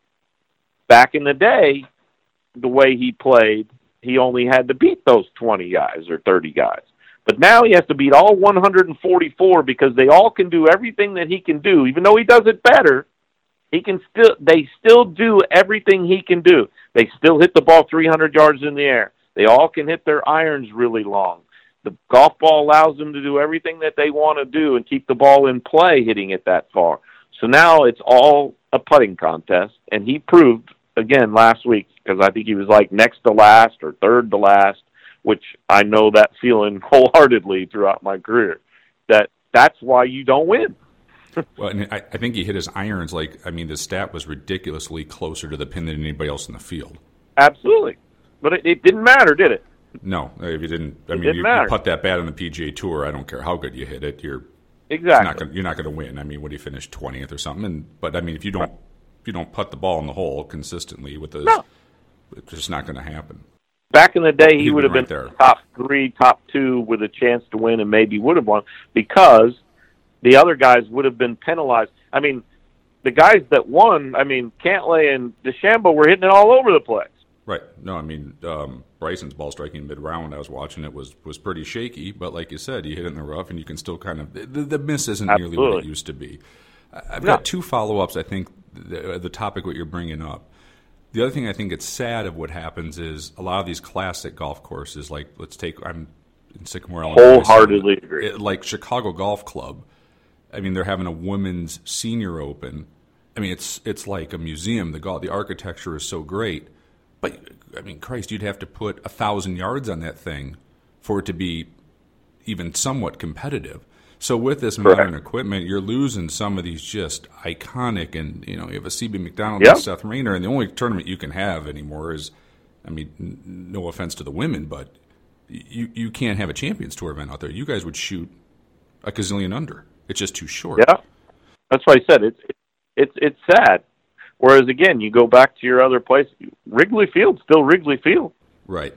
Back in the day, the way he played, he only had to beat those twenty guys or thirty guys. But now he has to beat all one hundred forty-four because they all can do everything that he can do. Even though he does it better, he can still they still do everything he can do. They still hit the ball three hundred yards in the air. They all can hit their irons really long. The golf ball allows them to do everything that they want to do and keep the ball in play hitting it that far. So now it's all a putting contest, and he proved again last week, because I think he was like next to last or third to last, which I know that feeling wholeheartedly throughout my career, that that's why you don't win. Well, and I, I think he hit his irons like, I mean, the stat was ridiculously closer to the pin than anybody else in the field. Absolutely. But it, it didn't matter, did it? No, if you didn't, I It mean, didn't you, matter. you putt that bad on the P G A Tour, I don't care how good you hit it, you're Exactly. not gonna, you're not going to win. I mean, what, he finished twentieth or something? And, but, I mean, if you don't if you don't putt the ball in the hole consistently with those, No. it's just not going to happen. Back in the day, he He'd would have been been right there. top three, top two with a chance to win and maybe would have won because the other guys would have been penalized. I mean, the guys that won, I mean, Cantlay and DeChambeau were hitting it all over the place. Right. No, I mean, um, Bryson's ball striking mid-round, I was watching it, was was pretty shaky. But like you said, you hit it in the rough, and you can still kind of – the, the miss isn't nearly what it Absolutely. used to be. I- I've No. got two follow-ups, I think, the, the topic what you're bringing up. The other thing I think it's sad of what happens is a lot of these classic golf courses, like let's take – I'm in Sycamore, Illinois. Wholeheartedly agree. It, like Chicago Golf Club, I mean, they're having a women's senior open. I mean, it's it's like a museum. The golf, the architecture is so great. But, I mean, Christ, you'd have to put a thousand yards on that thing for it to be even somewhat competitive. So with this Correct. modern equipment, you're losing some of these just iconic, and, you know, you have a C B McDonald Yep. and Seth Rayner, and the only tournament you can have anymore is, I mean, n- no offense to the women, but you, you can't have a Champions Tour event out there. You guys would shoot a gazillion under. It's just too short. Yeah, that's why I said it's it's it's sad. Whereas again, you go back to your other place, Wrigley Field's still Wrigley Field Right.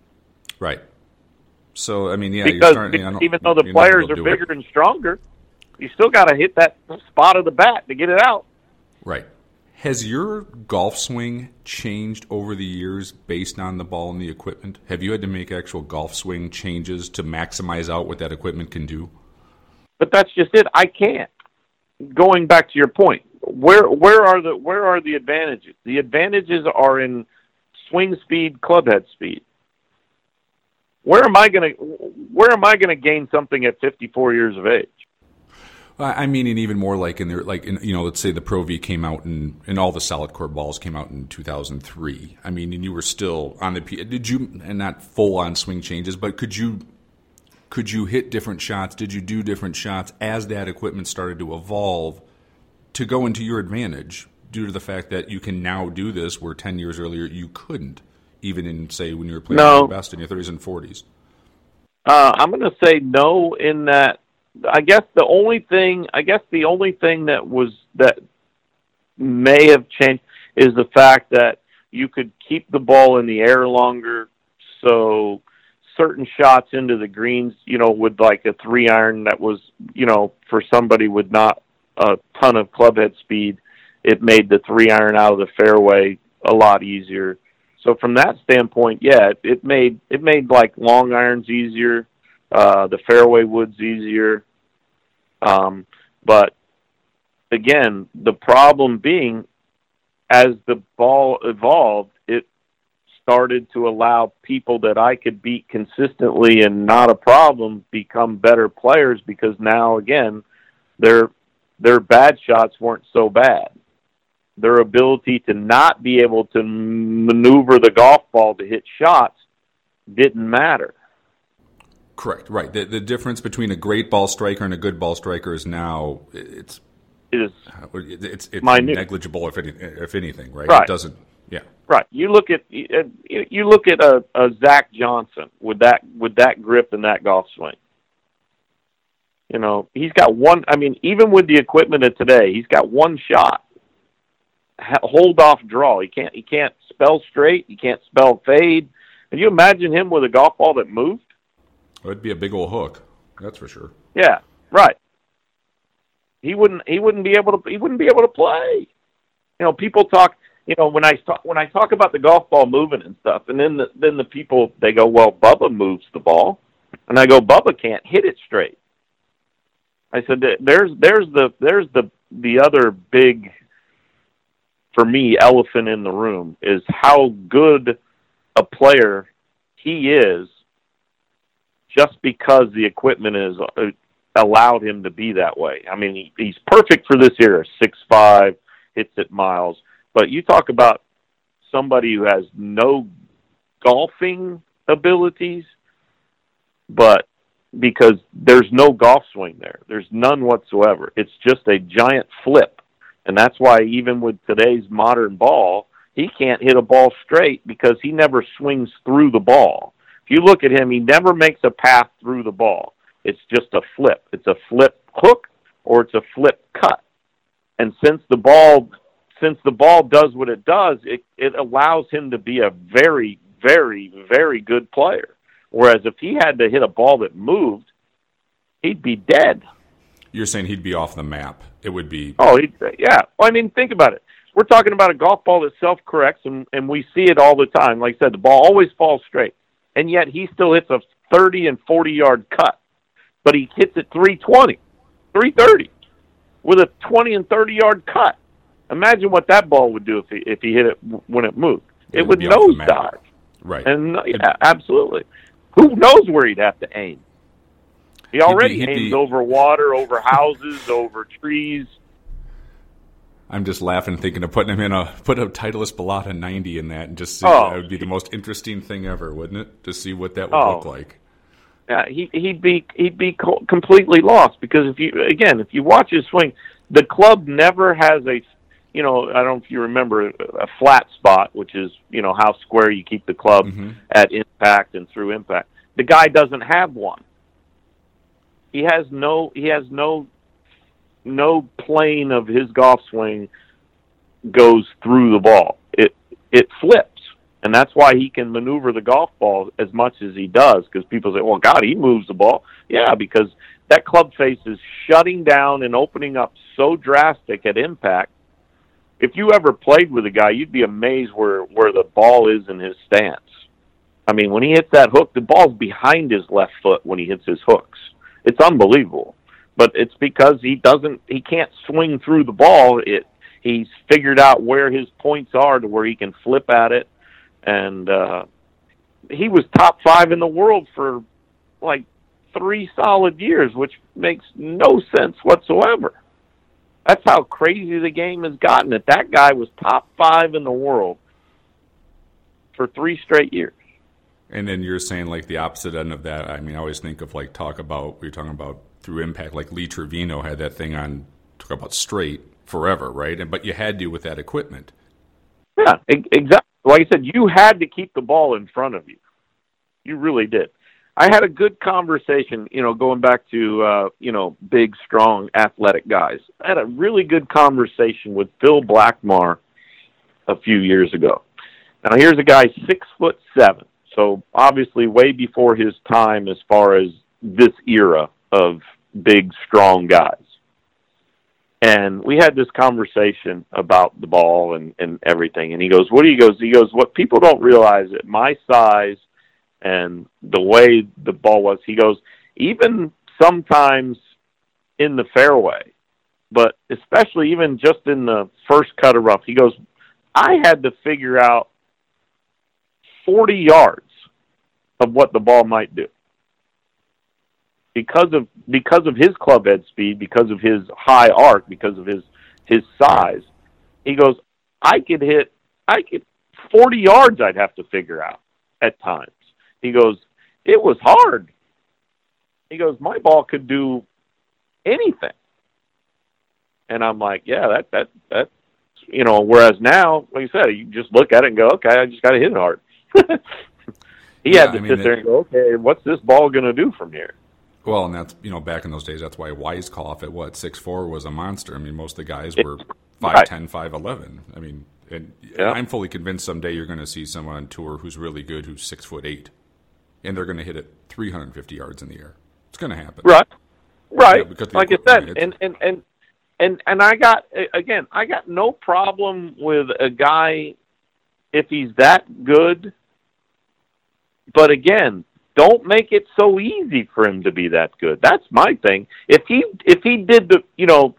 Right. So, I mean, yeah, because you're starting, I don't, even though the you're not players gonna are do bigger it. and stronger, you still got to hit that spot of the bat to get it out. Right. Has your golf swing changed over the years based on the ball and the equipment? Have you had to make actual golf swing changes to maximize out what that equipment can do? But that's just it. I can't. Going back to your point, where where are the where are the advantages? The advantages are in swing speed, club head speed. where am I going to where am I going to gain something at fifty-four years of age? I mean, and even more like in there, like in, you know, let's say the Pro V came out and and all the solid core balls came out in two thousand three. I mean, and you were still on the P. Did you, and not full on swing changes, but could you could you hit different shots? Did you do different shots as that equipment started to evolve to go into your advantage due to the fact that you can now do this where ten years earlier you couldn't, even in say when you were playing no. your best in your thirties and forties? Uh, I'm going to say no in that. I guess the only thing, I guess the only thing that was that may have changed is the fact that you could keep the ball in the air longer. So certain shots into the greens, you know, with like a three iron that was, you know, for somebody with not a ton of clubhead speed, it made the three iron out of the fairway a lot easier. So from that standpoint, yeah, it, it made it made like long irons easier, uh, the fairway woods easier. Um, but again, the problem being, as the ball evolved, it started to allow people that I could beat consistently and not a problem become better players, because now again, their their bad shots weren't so bad. Their ability to not be able to maneuver the golf ball to hit shots didn't matter. Correct. Right. The the difference between a great ball striker and a good ball striker is now it's It is it's it's minute. negligible if any, if anything. Right. Right. It doesn't. Yeah. Right. You look at you look at a, a Zach Johnson with that with that grip and that golf swing. You know, he's got one. I mean, even with the equipment of today, he's got one shot. Hold off draw. He can't. He can't spell straight. He can't spell fade. Can you imagine him with a golf ball that moved? It'd be a big old hook. That's for sure. Yeah. Right. He wouldn't. He wouldn't be able to. He wouldn't be able to play. You know, people talk. You know, when I talk when I talk about the golf ball moving and stuff, and then the then the people they go, well, Bubba moves the ball, and I go, Bubba can't hit it straight. I said, there's there's the there's the the other big, for me, elephant in the room is how good a player he is, just because the equipment is uh, allowed him to be that way. I mean, he, he's perfect for this era, six five, hits it miles. But you talk about somebody who has no golfing abilities, but because there's no golf swing there. There's none whatsoever. It's just a giant flip. And that's why even with today's modern ball, he can't hit a ball straight because he never swings through the ball. If you look at him, he never makes a path through the ball. It's just a flip. It's a flip hook or it's a flip cut. And since the ball since the ball does what it does, it, it allows him to be a very, very, very good player. Whereas if he had to hit a ball that moved, he'd be dead. You're saying he'd be off the map. It would be... Oh, he'd, yeah. Well, I mean, think about it. We're talking about a golf ball that self-corrects, and, and we see it all the time. Like I said, the ball always falls straight. And yet he still hits a thirty and forty-yard cut. But he hits it three twenty, three thirty, with a twenty and thirty-yard cut. Imagine what that ball would do if he, if he hit it when it moved. It, it would nosedive. Right. And yeah, absolutely. Who knows where he'd have to aim? He already he'd be, he'd aims be... over water, over houses, over trees. I'm just laughing, thinking of putting him in a put a Titleist Balata ninety in that, and just see, oh. that would be the most interesting thing ever, wouldn't it? To see what that would oh. look like. Yeah, he he'd be he'd be co- completely lost because if you again if you watch his swing, the club never has a. You know, I don't know if you remember a flat spot, which is, you know, how square you keep the club mm-hmm. at impact and through impact. The guy doesn't have one. He has no, he has no, no plane of his golf swing goes through the ball. It, it flips. And that's why he can maneuver the golf ball as much as he does. Because people say, well, God, he moves the ball. Yeah, because that club face is shutting down and opening up so drastic at impact. If you ever played with a guy, you'd be amazed where, where the ball is in his stance. I mean, when he hits that hook, the ball's behind his left foot when he hits his hooks. It's unbelievable. But it's because he doesn't, he can't swing through the ball. It, he's figured out where his points are to where he can flip at it. And uh, he was top five in the world for like three solid years, which makes no sense whatsoever. That's how crazy the game has gotten. That that guy was top five in the world for three straight years. And then you're saying like the opposite end of that. I mean, I always think of like talk about, we were talking about through impact, like Lee Trevino had that thing on, talk about straight forever, right? And but you had to with that equipment. Yeah, exactly. Like I said, you had to keep the ball in front of you. You really did. I had a good conversation, you know, going back to, uh, you know, big, strong, athletic guys. I had a really good conversation with Phil Blackmar a few years ago. Now, here's a guy six foot seven, so obviously way before his time as far as this era of big, strong guys. And we had this conversation about the ball and, and everything. And he goes, what do you goes? He goes, what people don't realize at my size and the way the ball was, he goes, even sometimes in the fairway, but especially even just in the first cut of rough, he goes, I had to figure out forty yards of what the ball might do. Because of because of his club head speed, because of his high arc, because of his his size, he goes, I could hit, I could forty yards. I'd have to figure out at times. He goes, it was hard. He goes, my ball could do anything, and I'm like, yeah, that that that, you know. Whereas now, like you said, you just look at it and go, okay, I just got to hit it hard. he yeah, had to I mean, sit there and go, okay, what's this ball going to do from here? Well, and that's, you know, back in those days, that's why Weiskopf at what, six foot four was a monster. I mean, most of the guys were five ten, five eleven. I mean, and yeah. I'm fully convinced someday you're going to see someone on tour who's really good who's six foot eight, and they're going to hit it three hundred fifty yards in the air. It's going to happen. Right. Right. Yeah, like I said, and, and, and, and, and I got, again, I got no problem with a guy if he's that good, but again, don't make it so easy for him to be that good. That's my thing. If he if he did the, you know,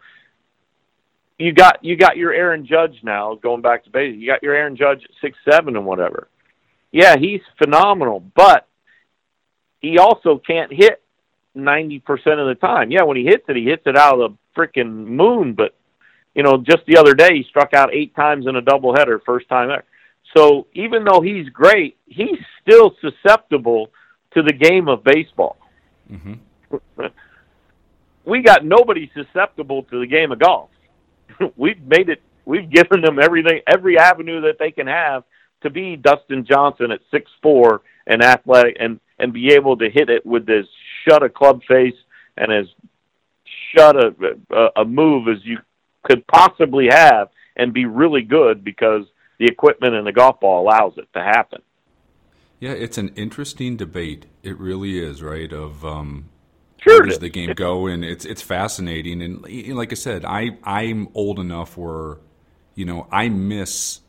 you got you got your Aaron Judge now, going back to basics. You got your Aaron Judge at six seven and whatever. Yeah, he's phenomenal, but he also can't hit ninety percent of the time. Yeah, when he hits it, he hits it out of the freaking moon, but, you know, just the other day he struck out eight times in a doubleheader, first time ever. So even though he's great, he's still susceptible to the game of baseball. Mm-hmm. We got nobody susceptible to the game of golf. We've made it, we've given them everything, every avenue that they can have to be Dustin Johnson at six foot four and athletic and, and be able to hit it with as shut a club face and as shut a, a, a move as you could possibly have and be really good because the equipment and the golf ball allows it to happen. Yeah, it's an interesting debate. It really is, right? Of um, sure where does the game go, and it's it's fascinating. And like I said, I I'm old enough where, you know, I miss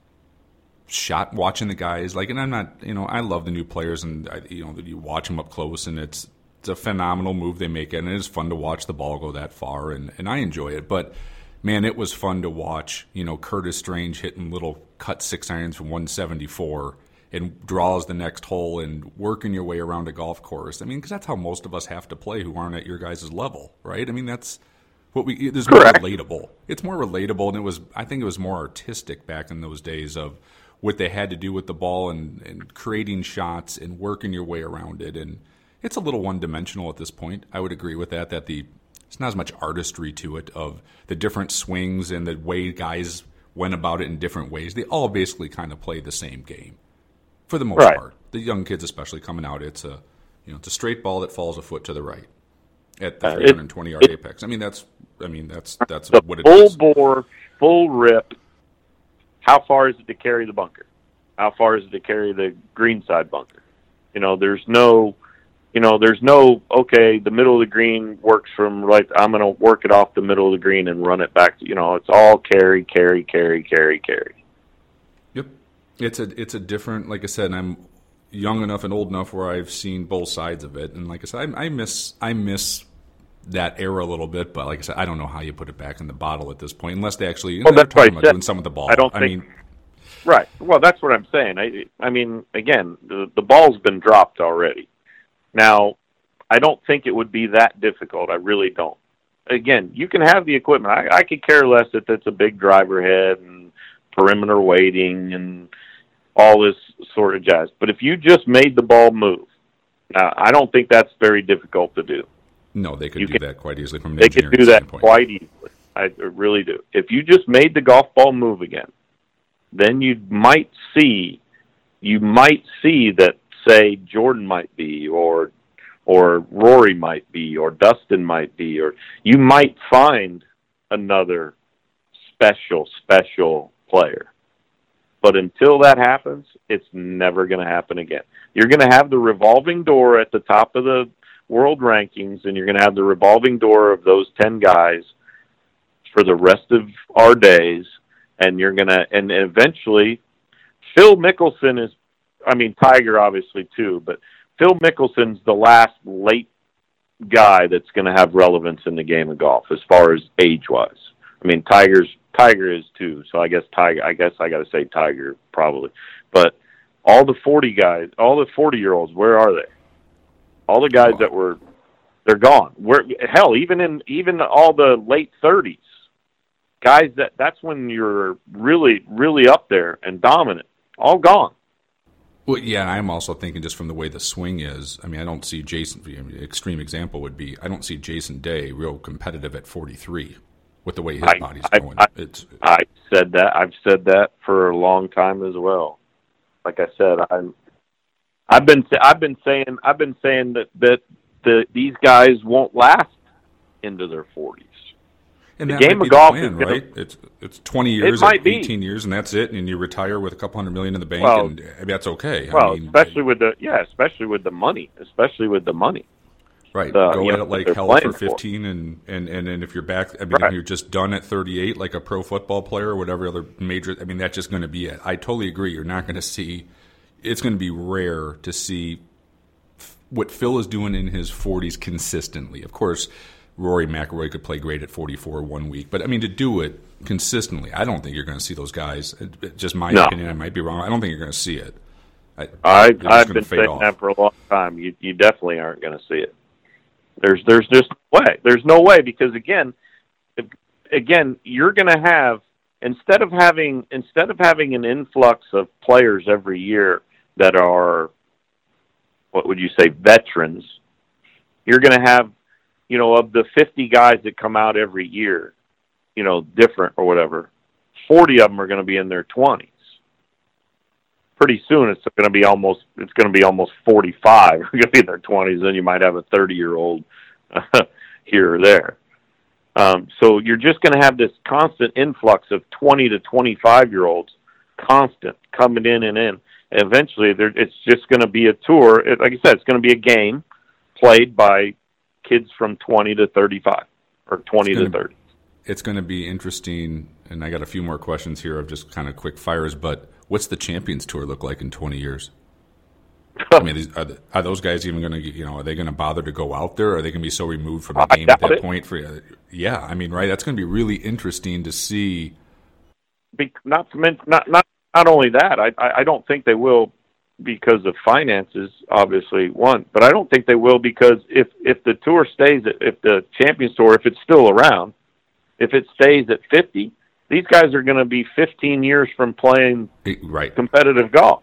shot watching the guys. Like, and I'm not, you know, I love the new players, and I, you know, you watch them up close, and it's it's a phenomenal move they make, and it is fun to watch the ball go that far, and and I enjoy it. But man, it was fun to watch. You know, Curtis Strange hitting little cut six irons from one seventy-four. And draws the next hole and working your way around a golf course. I mean, because that's how most of us have to play who aren't at your guys' level, right? I mean, that's what we. It's more relatable. It's more relatable, and it was. I think it was more artistic back in those days of what they had to do with the ball and, and creating shots and working your way around it. And it's a little one-dimensional at this point. I would agree with that. That the it's not as much artistry to it of the different swings and the way guys went about it in different ways. They all basically kind of play the same game. For the most right. part, the young kids especially coming out, it's a you know it's a straight ball that falls a foot to the right at the three hundred twenty yard apex. I mean that's I mean that's that's the what it full is. Full bore, full rip. How far is it to carry the bunker? How far is it to carry the greenside bunker? You know, there's no, you know, there's no okay. The middle of the green works from right. I'm going to work it off the middle of the green and run it back. To, you know, it's all carry, carry, carry, carry, carry. Yep. It's a it's a different, like I said, I'm young enough and old enough where I've seen both sides of it, and like I said, I, I miss I miss that era a little bit. But like I said, I don't know how you put it back in the bottle at this point, unless they actually well, they're that's talking right. about doing some of the ball. I don't I think. mean, Right. Well, that's what I'm saying. I, I mean, again, the, the ball's been dropped already. Now, I don't think it would be that difficult. I really don't. Again, you can have the equipment. I, I could care less if it's a big driver head and perimeter weighting and all this sort of jazz. But if you just made the ball move, now, I don't think that's very difficult to do. No, they could you do can, that quite easily from an they engineering could do that standpoint. quite easily. I really do. If you just made the golf ball move again, then you might see, you might see that, say, Jordan might be, or or Rory might be, or Dustin might be, or you might find another special, special player. But until that happens, it's never going to happen again. You're going to have the revolving door at the top of the world rankings, and you're going to have the revolving door of those ten guys for the rest of our days, and you're going to, and eventually, Phil Mickelson is, I mean, Tiger obviously too, but Phil Mickelson's the last late guy that's going to have relevance in the game of golf as far as age-wise. I mean, Tiger's Tiger is too, so I guess Tiger. I guess I got to say Tiger probably. But all the forty guys, all the forty-year-olds, where are they? All the guys that were, they're gone. Where hell, even in even all the late thirties, guys that that's when you're really really up there and dominant. All gone. Well, yeah, I'm also thinking just from the way the swing is. I mean, I don't see Jason. I mean, extreme example would be I don't see Jason Day real competitive at forty-three with the way his I, body's I, going. I, it's, I said that. I've said that for a long time as well. Like I said, I'm. I've been. I've been saying. I've been saying that that the these guys won't last into their forties. And the that game might of be golf the plan, is gonna, right? It's it's twenty years, it might or eighteen be. years, and that's it, and you retire with a couple hundred million in the bank, Well, and I mean, that's okay. Well, I mean, especially with the yeah, especially with the money, especially with the money. Right, The, go you at know, it like they're hell for playing for. fifteen, and, and, and, and if you're back, I mean, Right. if you're just done at thirty-eight, like a pro football player or whatever other major, I mean, that's just going to be it. I totally agree. You're not going to see, it's going to be rare to see what Phil is doing in his forties consistently. Of course, Rory McIlroy could play great at forty-four one week, but I mean, to do it consistently, I don't think you're going to see those guys. It, it, just my No. opinion, I might be wrong. I don't think you're going to see it. I, I, they're just I've gonna been fade saying off. that for a long time. You you definitely aren't going to see it. There's there's just no way. There's no way because again, if, again, you're going to have instead of having instead of having an influx of players every year that are, what would you say, veterans, you're going to have, you know, of the fifty guys that come out every year, you know, different or whatever, forty of them are going to be in their twenties. Pretty soon, it's going to be almost it's going to be almost forty-five. You're going to be in their twenties, then you might have a thirty-year-old uh, here or there. Um, so you're just going to have this constant influx of twenty to twenty-five-year-olds, constant coming in and in. And eventually, it's just going to be a tour. It, like I said, it's going to be a game played by kids from twenty to thirty-five or twenty to thirty. It's going to be interesting, and I got a few more questions here of just kind of quick fires, but what's the Champions Tour look like in twenty years? I mean, these, are, the, are those guys even going to, you know, are they going to bother to go out there? Or are they going to be so removed from the I game at that it. point? For yeah, I mean, right? That's going to be really interesting to see. Be, not to mention, not not not only that, I I don't think they will because of finances, obviously one, but I don't think they will because if if the tour stays, at, if the Champions Tour, if it's still around, if it stays at fifty, these guys are going to be fifteen years from playing right. competitive golf.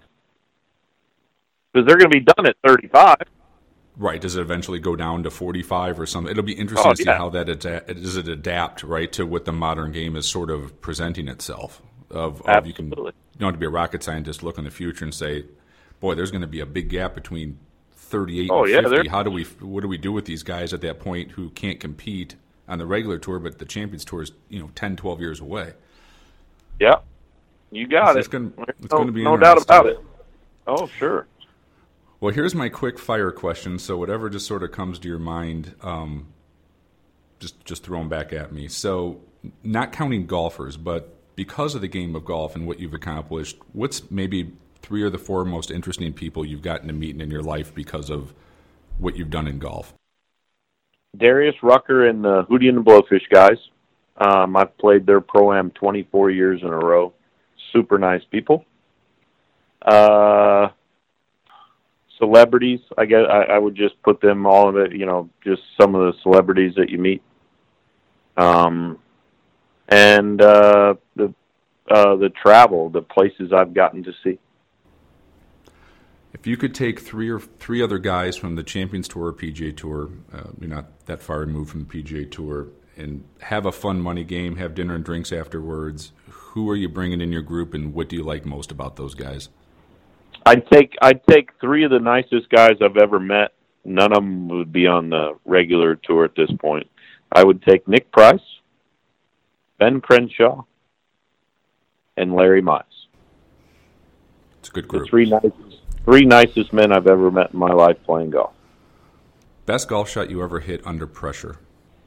Because they're going to be done at thirty-five. Right. Does it eventually go down to forty-five or something? It'll be interesting Oh, to see yeah. how that ada- does it adapt, right, to what the modern game is sort of presenting itself. Of, of you can you don't have to be a rocket scientist, look in the future and say, boy, there's going to be a big gap between thirty-eight Oh, and yeah, fifty. they're- How do we what do we do with these guys at that point who can't compete on the regular tour, but the Champions Tour is, you know, ten, twelve years away? Yeah, you got It's it. gonna- it's no, gonna be no doubt interesting. about it. Oh, sure. Well, here's my quick fire question. So whatever just sort of comes to your mind, um, just just throw them back at me. So not counting golfers, but because of the game of golf and what you've accomplished, what's maybe three or the four most interesting people you've gotten to meet in your life because of what you've done in golf? Darius Rucker and the Hootie and the Blowfish guys. Um, I've played their Pro-Am twenty-four years in a row. super nice people. Uh, celebrities, I guess I, I would just put them all of it. You know, just some of the celebrities that you meet. Um, and uh, the uh, the travel, the places I've gotten to see. If you could take three or three other guys from the Champions Tour or P G A Tour, uh, you're not that far removed from the P G A Tour, and have a fun money game, have dinner and drinks afterwards, who are you bringing in your group, and what do you like most about those guys? I'd take I'd take three of the nicest guys I've ever met. None of them would be on the regular tour at this point. I would take Nick Price, Ben Crenshaw, and Larry Mize. It's a good group. The three nicest, three nicest men I've ever met in my life playing golf. Best golf shot you ever hit under pressure?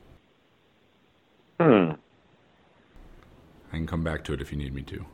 Hmm. I can come back to it if you need me to.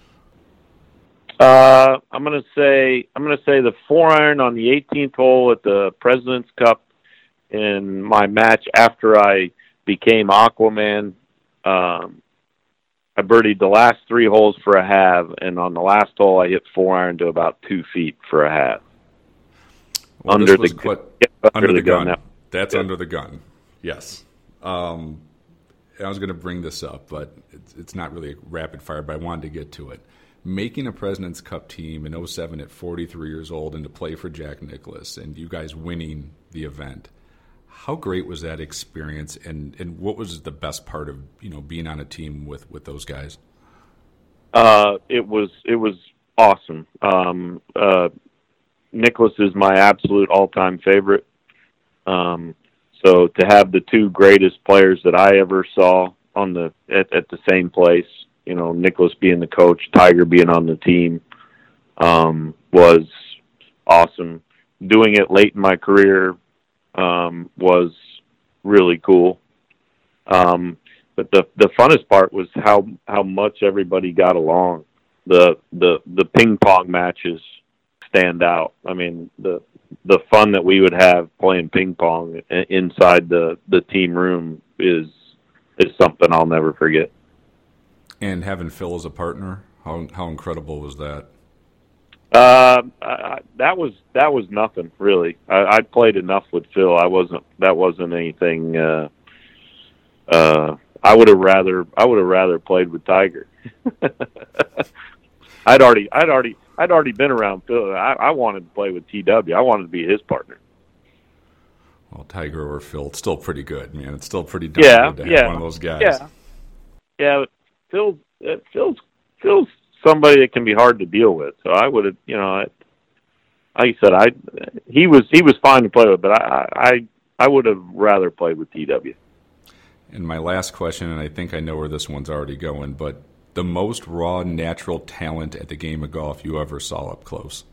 Uh, I'm gonna say I'm gonna say the four iron on the eighteenth hole at the President's Cup in my match after I became Aquaman. Um, I birdied the last three holes for a halve, and on the last hole I hit four iron to about two feet for a halve. Well, under, the, quite, yeah, under, under the, the gun. gun. That's yeah. under the gun. Yes. Um, I was going to bring this up, but it's, it's not really a rapid fire, but I wanted to get to it. Making a President's Cup team in oh seven at forty-three years old and to play for Jack Nicklaus and you guys winning the event, how great was that experience, and, and what was the best part of, you know, being on a team with, with those guys? Uh, it was it was awesome. Um, uh, Nicklaus is my absolute all-time favorite. Um, so to have the two greatest players that I ever saw on the at, at the same place, you know, Nicklaus being the coach, Tiger being on the team, um, was awesome. Doing it late in my career um, was really cool. Um, but the the funnest part was how how much everybody got along. The the the ping pong matches stand out. I mean, the the fun that we would have playing ping pong inside the, the team room is is something I'll never forget. And having Phil as a partner, how how incredible was that? Uh, I, that was that was nothing really. I, I played enough with Phil. I wasn't that wasn't anything. Uh, uh, I would have rather I would have rather played with Tiger. I'd already I'd already I'd already been around Phil. I, I wanted to play with T W. I wanted to be his partner. Well, Tiger or Phil, it's still pretty good, man. It's still pretty darn yeah, good to have yeah, one of those guys. Yeah, yeah. Phil's uh, Phil's Phil's somebody that can be hard to deal with. So I would have, you know, I, like I said, I he was he was fine to play with, but I I I would have rather played with T W. And my last question, and I think I know where this one's already going, but the most raw, natural talent at the game of golf you ever saw up close?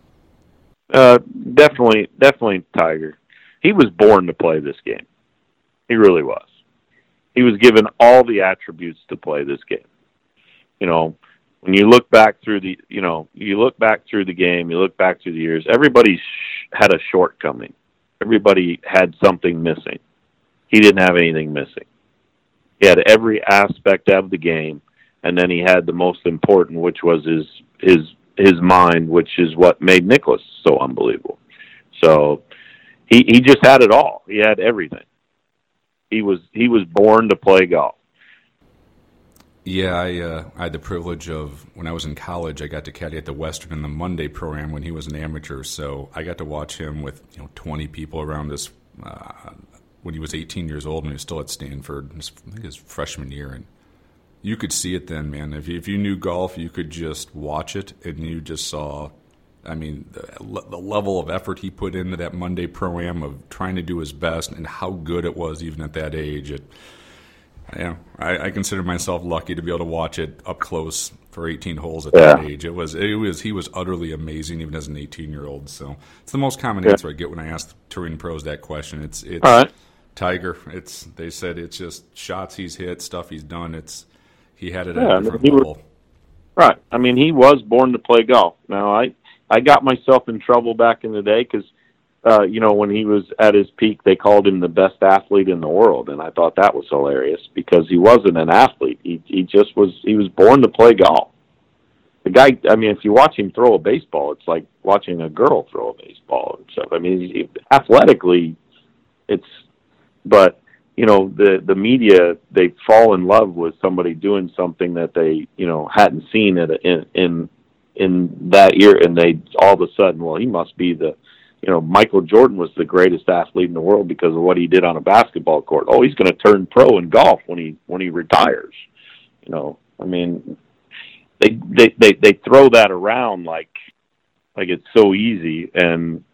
Uh, definitely, definitely Tiger. He was born to play this game. He really was. He was given all the attributes to play this game. You know, when you look back through the, you know, you look back through the game, you look back through the years, everybody sh- had a shortcoming. Everybody had something missing. He didn't have anything missing. He had every aspect of the game, and then he had the most important, which was his his his mind, which is what made Nicklaus so unbelievable. So he he just had it all. He had everything. He was he was born to play golf. Yeah, I, uh, I had the privilege of, when I was in college, I got to caddy at the Western in the Monday program when he was an amateur. So I got to watch him with, you know, twenty people around us uh, when he was eighteen years old and he was still at Stanford, his, I think his freshman year. And you could see it then, man. If you, if you knew golf, you could just watch it, and you just saw, I mean, the, the level of effort he put into that Monday pro-am of trying to do his best and how good it was even at that age. It, yeah, I, I consider myself lucky to be able to watch it up close for eighteen holes at yeah. that age. It was, it was, he was utterly amazing even as an eighteen-year-old. So it's the most common yeah. answer I get when I ask touring pros that question. It's, it's All right. Tiger. It's, they said it's just shots he's hit, stuff he's done. It's, he had it yeah, at a different I mean, level. Was, right. I mean, he was born to play golf. Now, I, I got myself in trouble back in the day because, uh, you know, when he was at his peak, they called him the best athlete in the world, and I thought that was hilarious because he wasn't an athlete. He he just was. He was born to play golf. the guy, I mean, if you watch him throw a baseball, it's like watching a girl throw a baseball and stuff. I mean, he, athletically, it's, but, you know, the, the media, they fall in love with somebody doing something that they, you know, hadn't seen it in, in, in that year. And they, all of a sudden, well, he must be the, you know, Michael Jordan was the greatest athlete in the world because of what he did on a basketball court. Oh, he's going to turn pro in golf when he, when he retires. You know, I mean, They, they they they throw that around like like it's so easy, and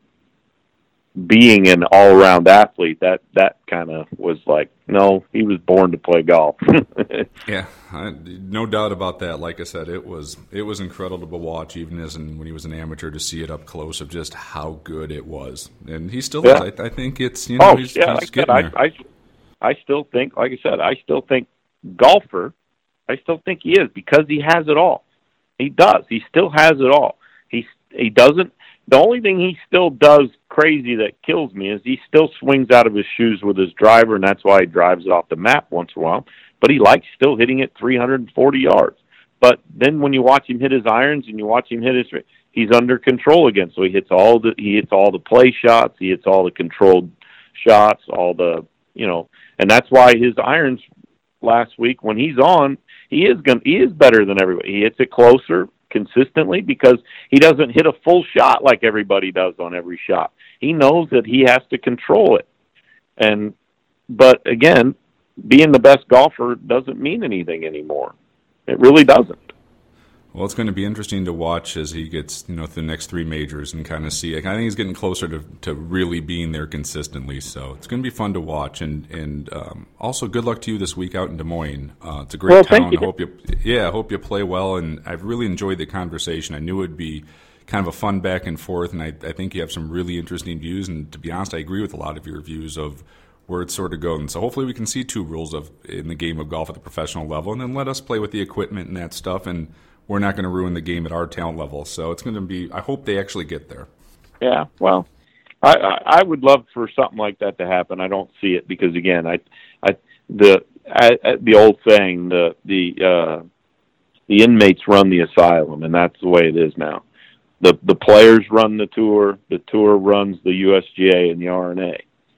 being an all around athlete, that that kind of was like, no, he was born to play golf. Yeah, I, no doubt about that. Like I said, it was it was incredible to watch, even as in, when he was an amateur, to see it up close of just how good it was, and he still yeah. is. I, I think it's you know oh he's, yeah, he's like getting I, there. I I still think, like I said, I still think golfer. I still think he is because he has it all. He does. He still has it all. He he doesn't. The only thing he still does crazy that kills me is he still swings out of his shoes with his driver, and that's why he drives it off the map once in a while. But he likes still hitting it three hundred forty yards. But then when you watch him hit his irons and you watch him hit his, he's under control again. So he hits all the he hits all the play shots. He hits all the controlled shots. All the you know, and that's why his irons last week when he's on. He is going. He is better than everybody. He hits it closer consistently because he doesn't hit a full shot like everybody does on every shot. He knows that he has to control it. And but again, being the best golfer doesn't mean anything anymore. It really doesn't. Well, it's going to be interesting to watch as he gets, you know, through the next three majors and kind of see. I think he's getting closer to, to really being there consistently. So it's going to be fun to watch. And and um, also, good luck to you this week out in Des Moines. Uh, it's a great well, town. Thank you. I hope you, yeah, I hope you play well. And I've really enjoyed the conversation. I knew it'd be kind of a fun back and forth. And I, I think you have some really interesting views. And to be honest, I agree with a lot of your views of where it's sort of going. So hopefully we can see two rules of in the game of golf at the professional level, and then let us play with the equipment and that stuff. And we're not going to ruin the game at our talent level. So it's going to be, I hope they actually get there. Yeah, well, I, I, I would love for something like that to happen. I don't see it because, again, I, I, the I, the old saying, the the uh, the inmates run the asylum, and that's the way it is now. The the players run the tour, the tour runs the U S G A and the R N A.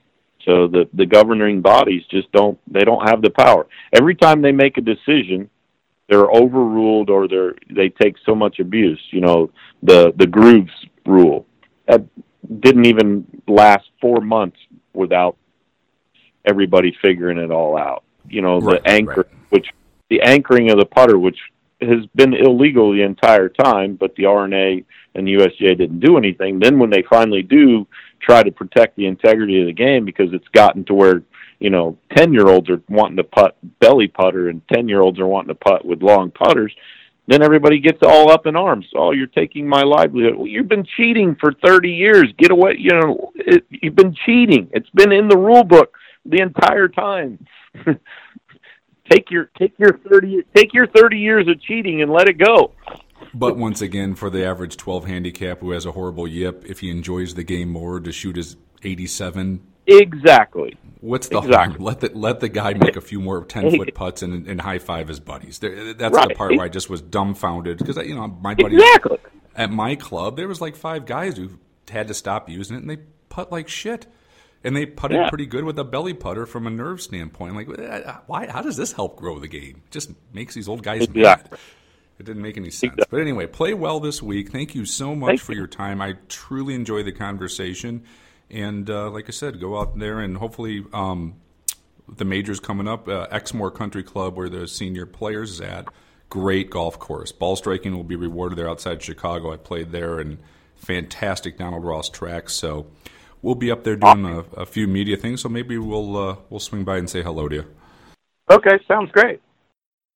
So the, the governing bodies just don't, they don't have the power. Every time they make a decision, they're overruled or they're they take so much abuse. You know, the the Grooves rule that didn't even last four months without everybody figuring it all out. You know, right, the anchor, right. which the anchoring of the putter, which has been illegal the entire time, but the R N A and the U S G A didn't do anything. Then when they finally do try to protect the integrity of the game, because it's gotten to where, you know, ten-year-olds are wanting to putt belly putter and ten-year-olds are wanting to putt with long putters, then everybody gets all up in arms. Oh, you're taking my livelihood. Well, you've been cheating for thirty years. Get away. You know, it, you've been cheating. It's been in the rule book the entire time. take your take your thirty take your thirty years of cheating and let it go. But once again, for the average twelve handicap who has a horrible yip, if he enjoys the game more, to shoot his eighty-seven. Exactly. What's the exactly. harm? Let the let the guy make a few more ten foot putts and, and high five his buddies. There, that's right. The part where I just was dumbfounded because you know my buddies exactly. at my club there was like five guys who had to stop using it and they putt like shit, and they putted yeah. pretty good with a belly putter from a nerve standpoint. Like, why? How does this help grow the game? It just makes these old guys exactly. mad. It didn't make any sense. Exactly. But anyway, play well this week. Thank you so much Thank for you. your time. I truly enjoyed the conversation. And uh, like I said, go out there and hopefully um, the majors coming up. Uh, Exmoor Country Club, where the senior players is at, great golf course. Ball striking will be rewarded there outside Chicago. I played there, and fantastic Donald Ross tracks. So we'll be up there doing a, a few media things. So maybe we'll uh, we'll swing by and say hello to you. Okay, sounds great.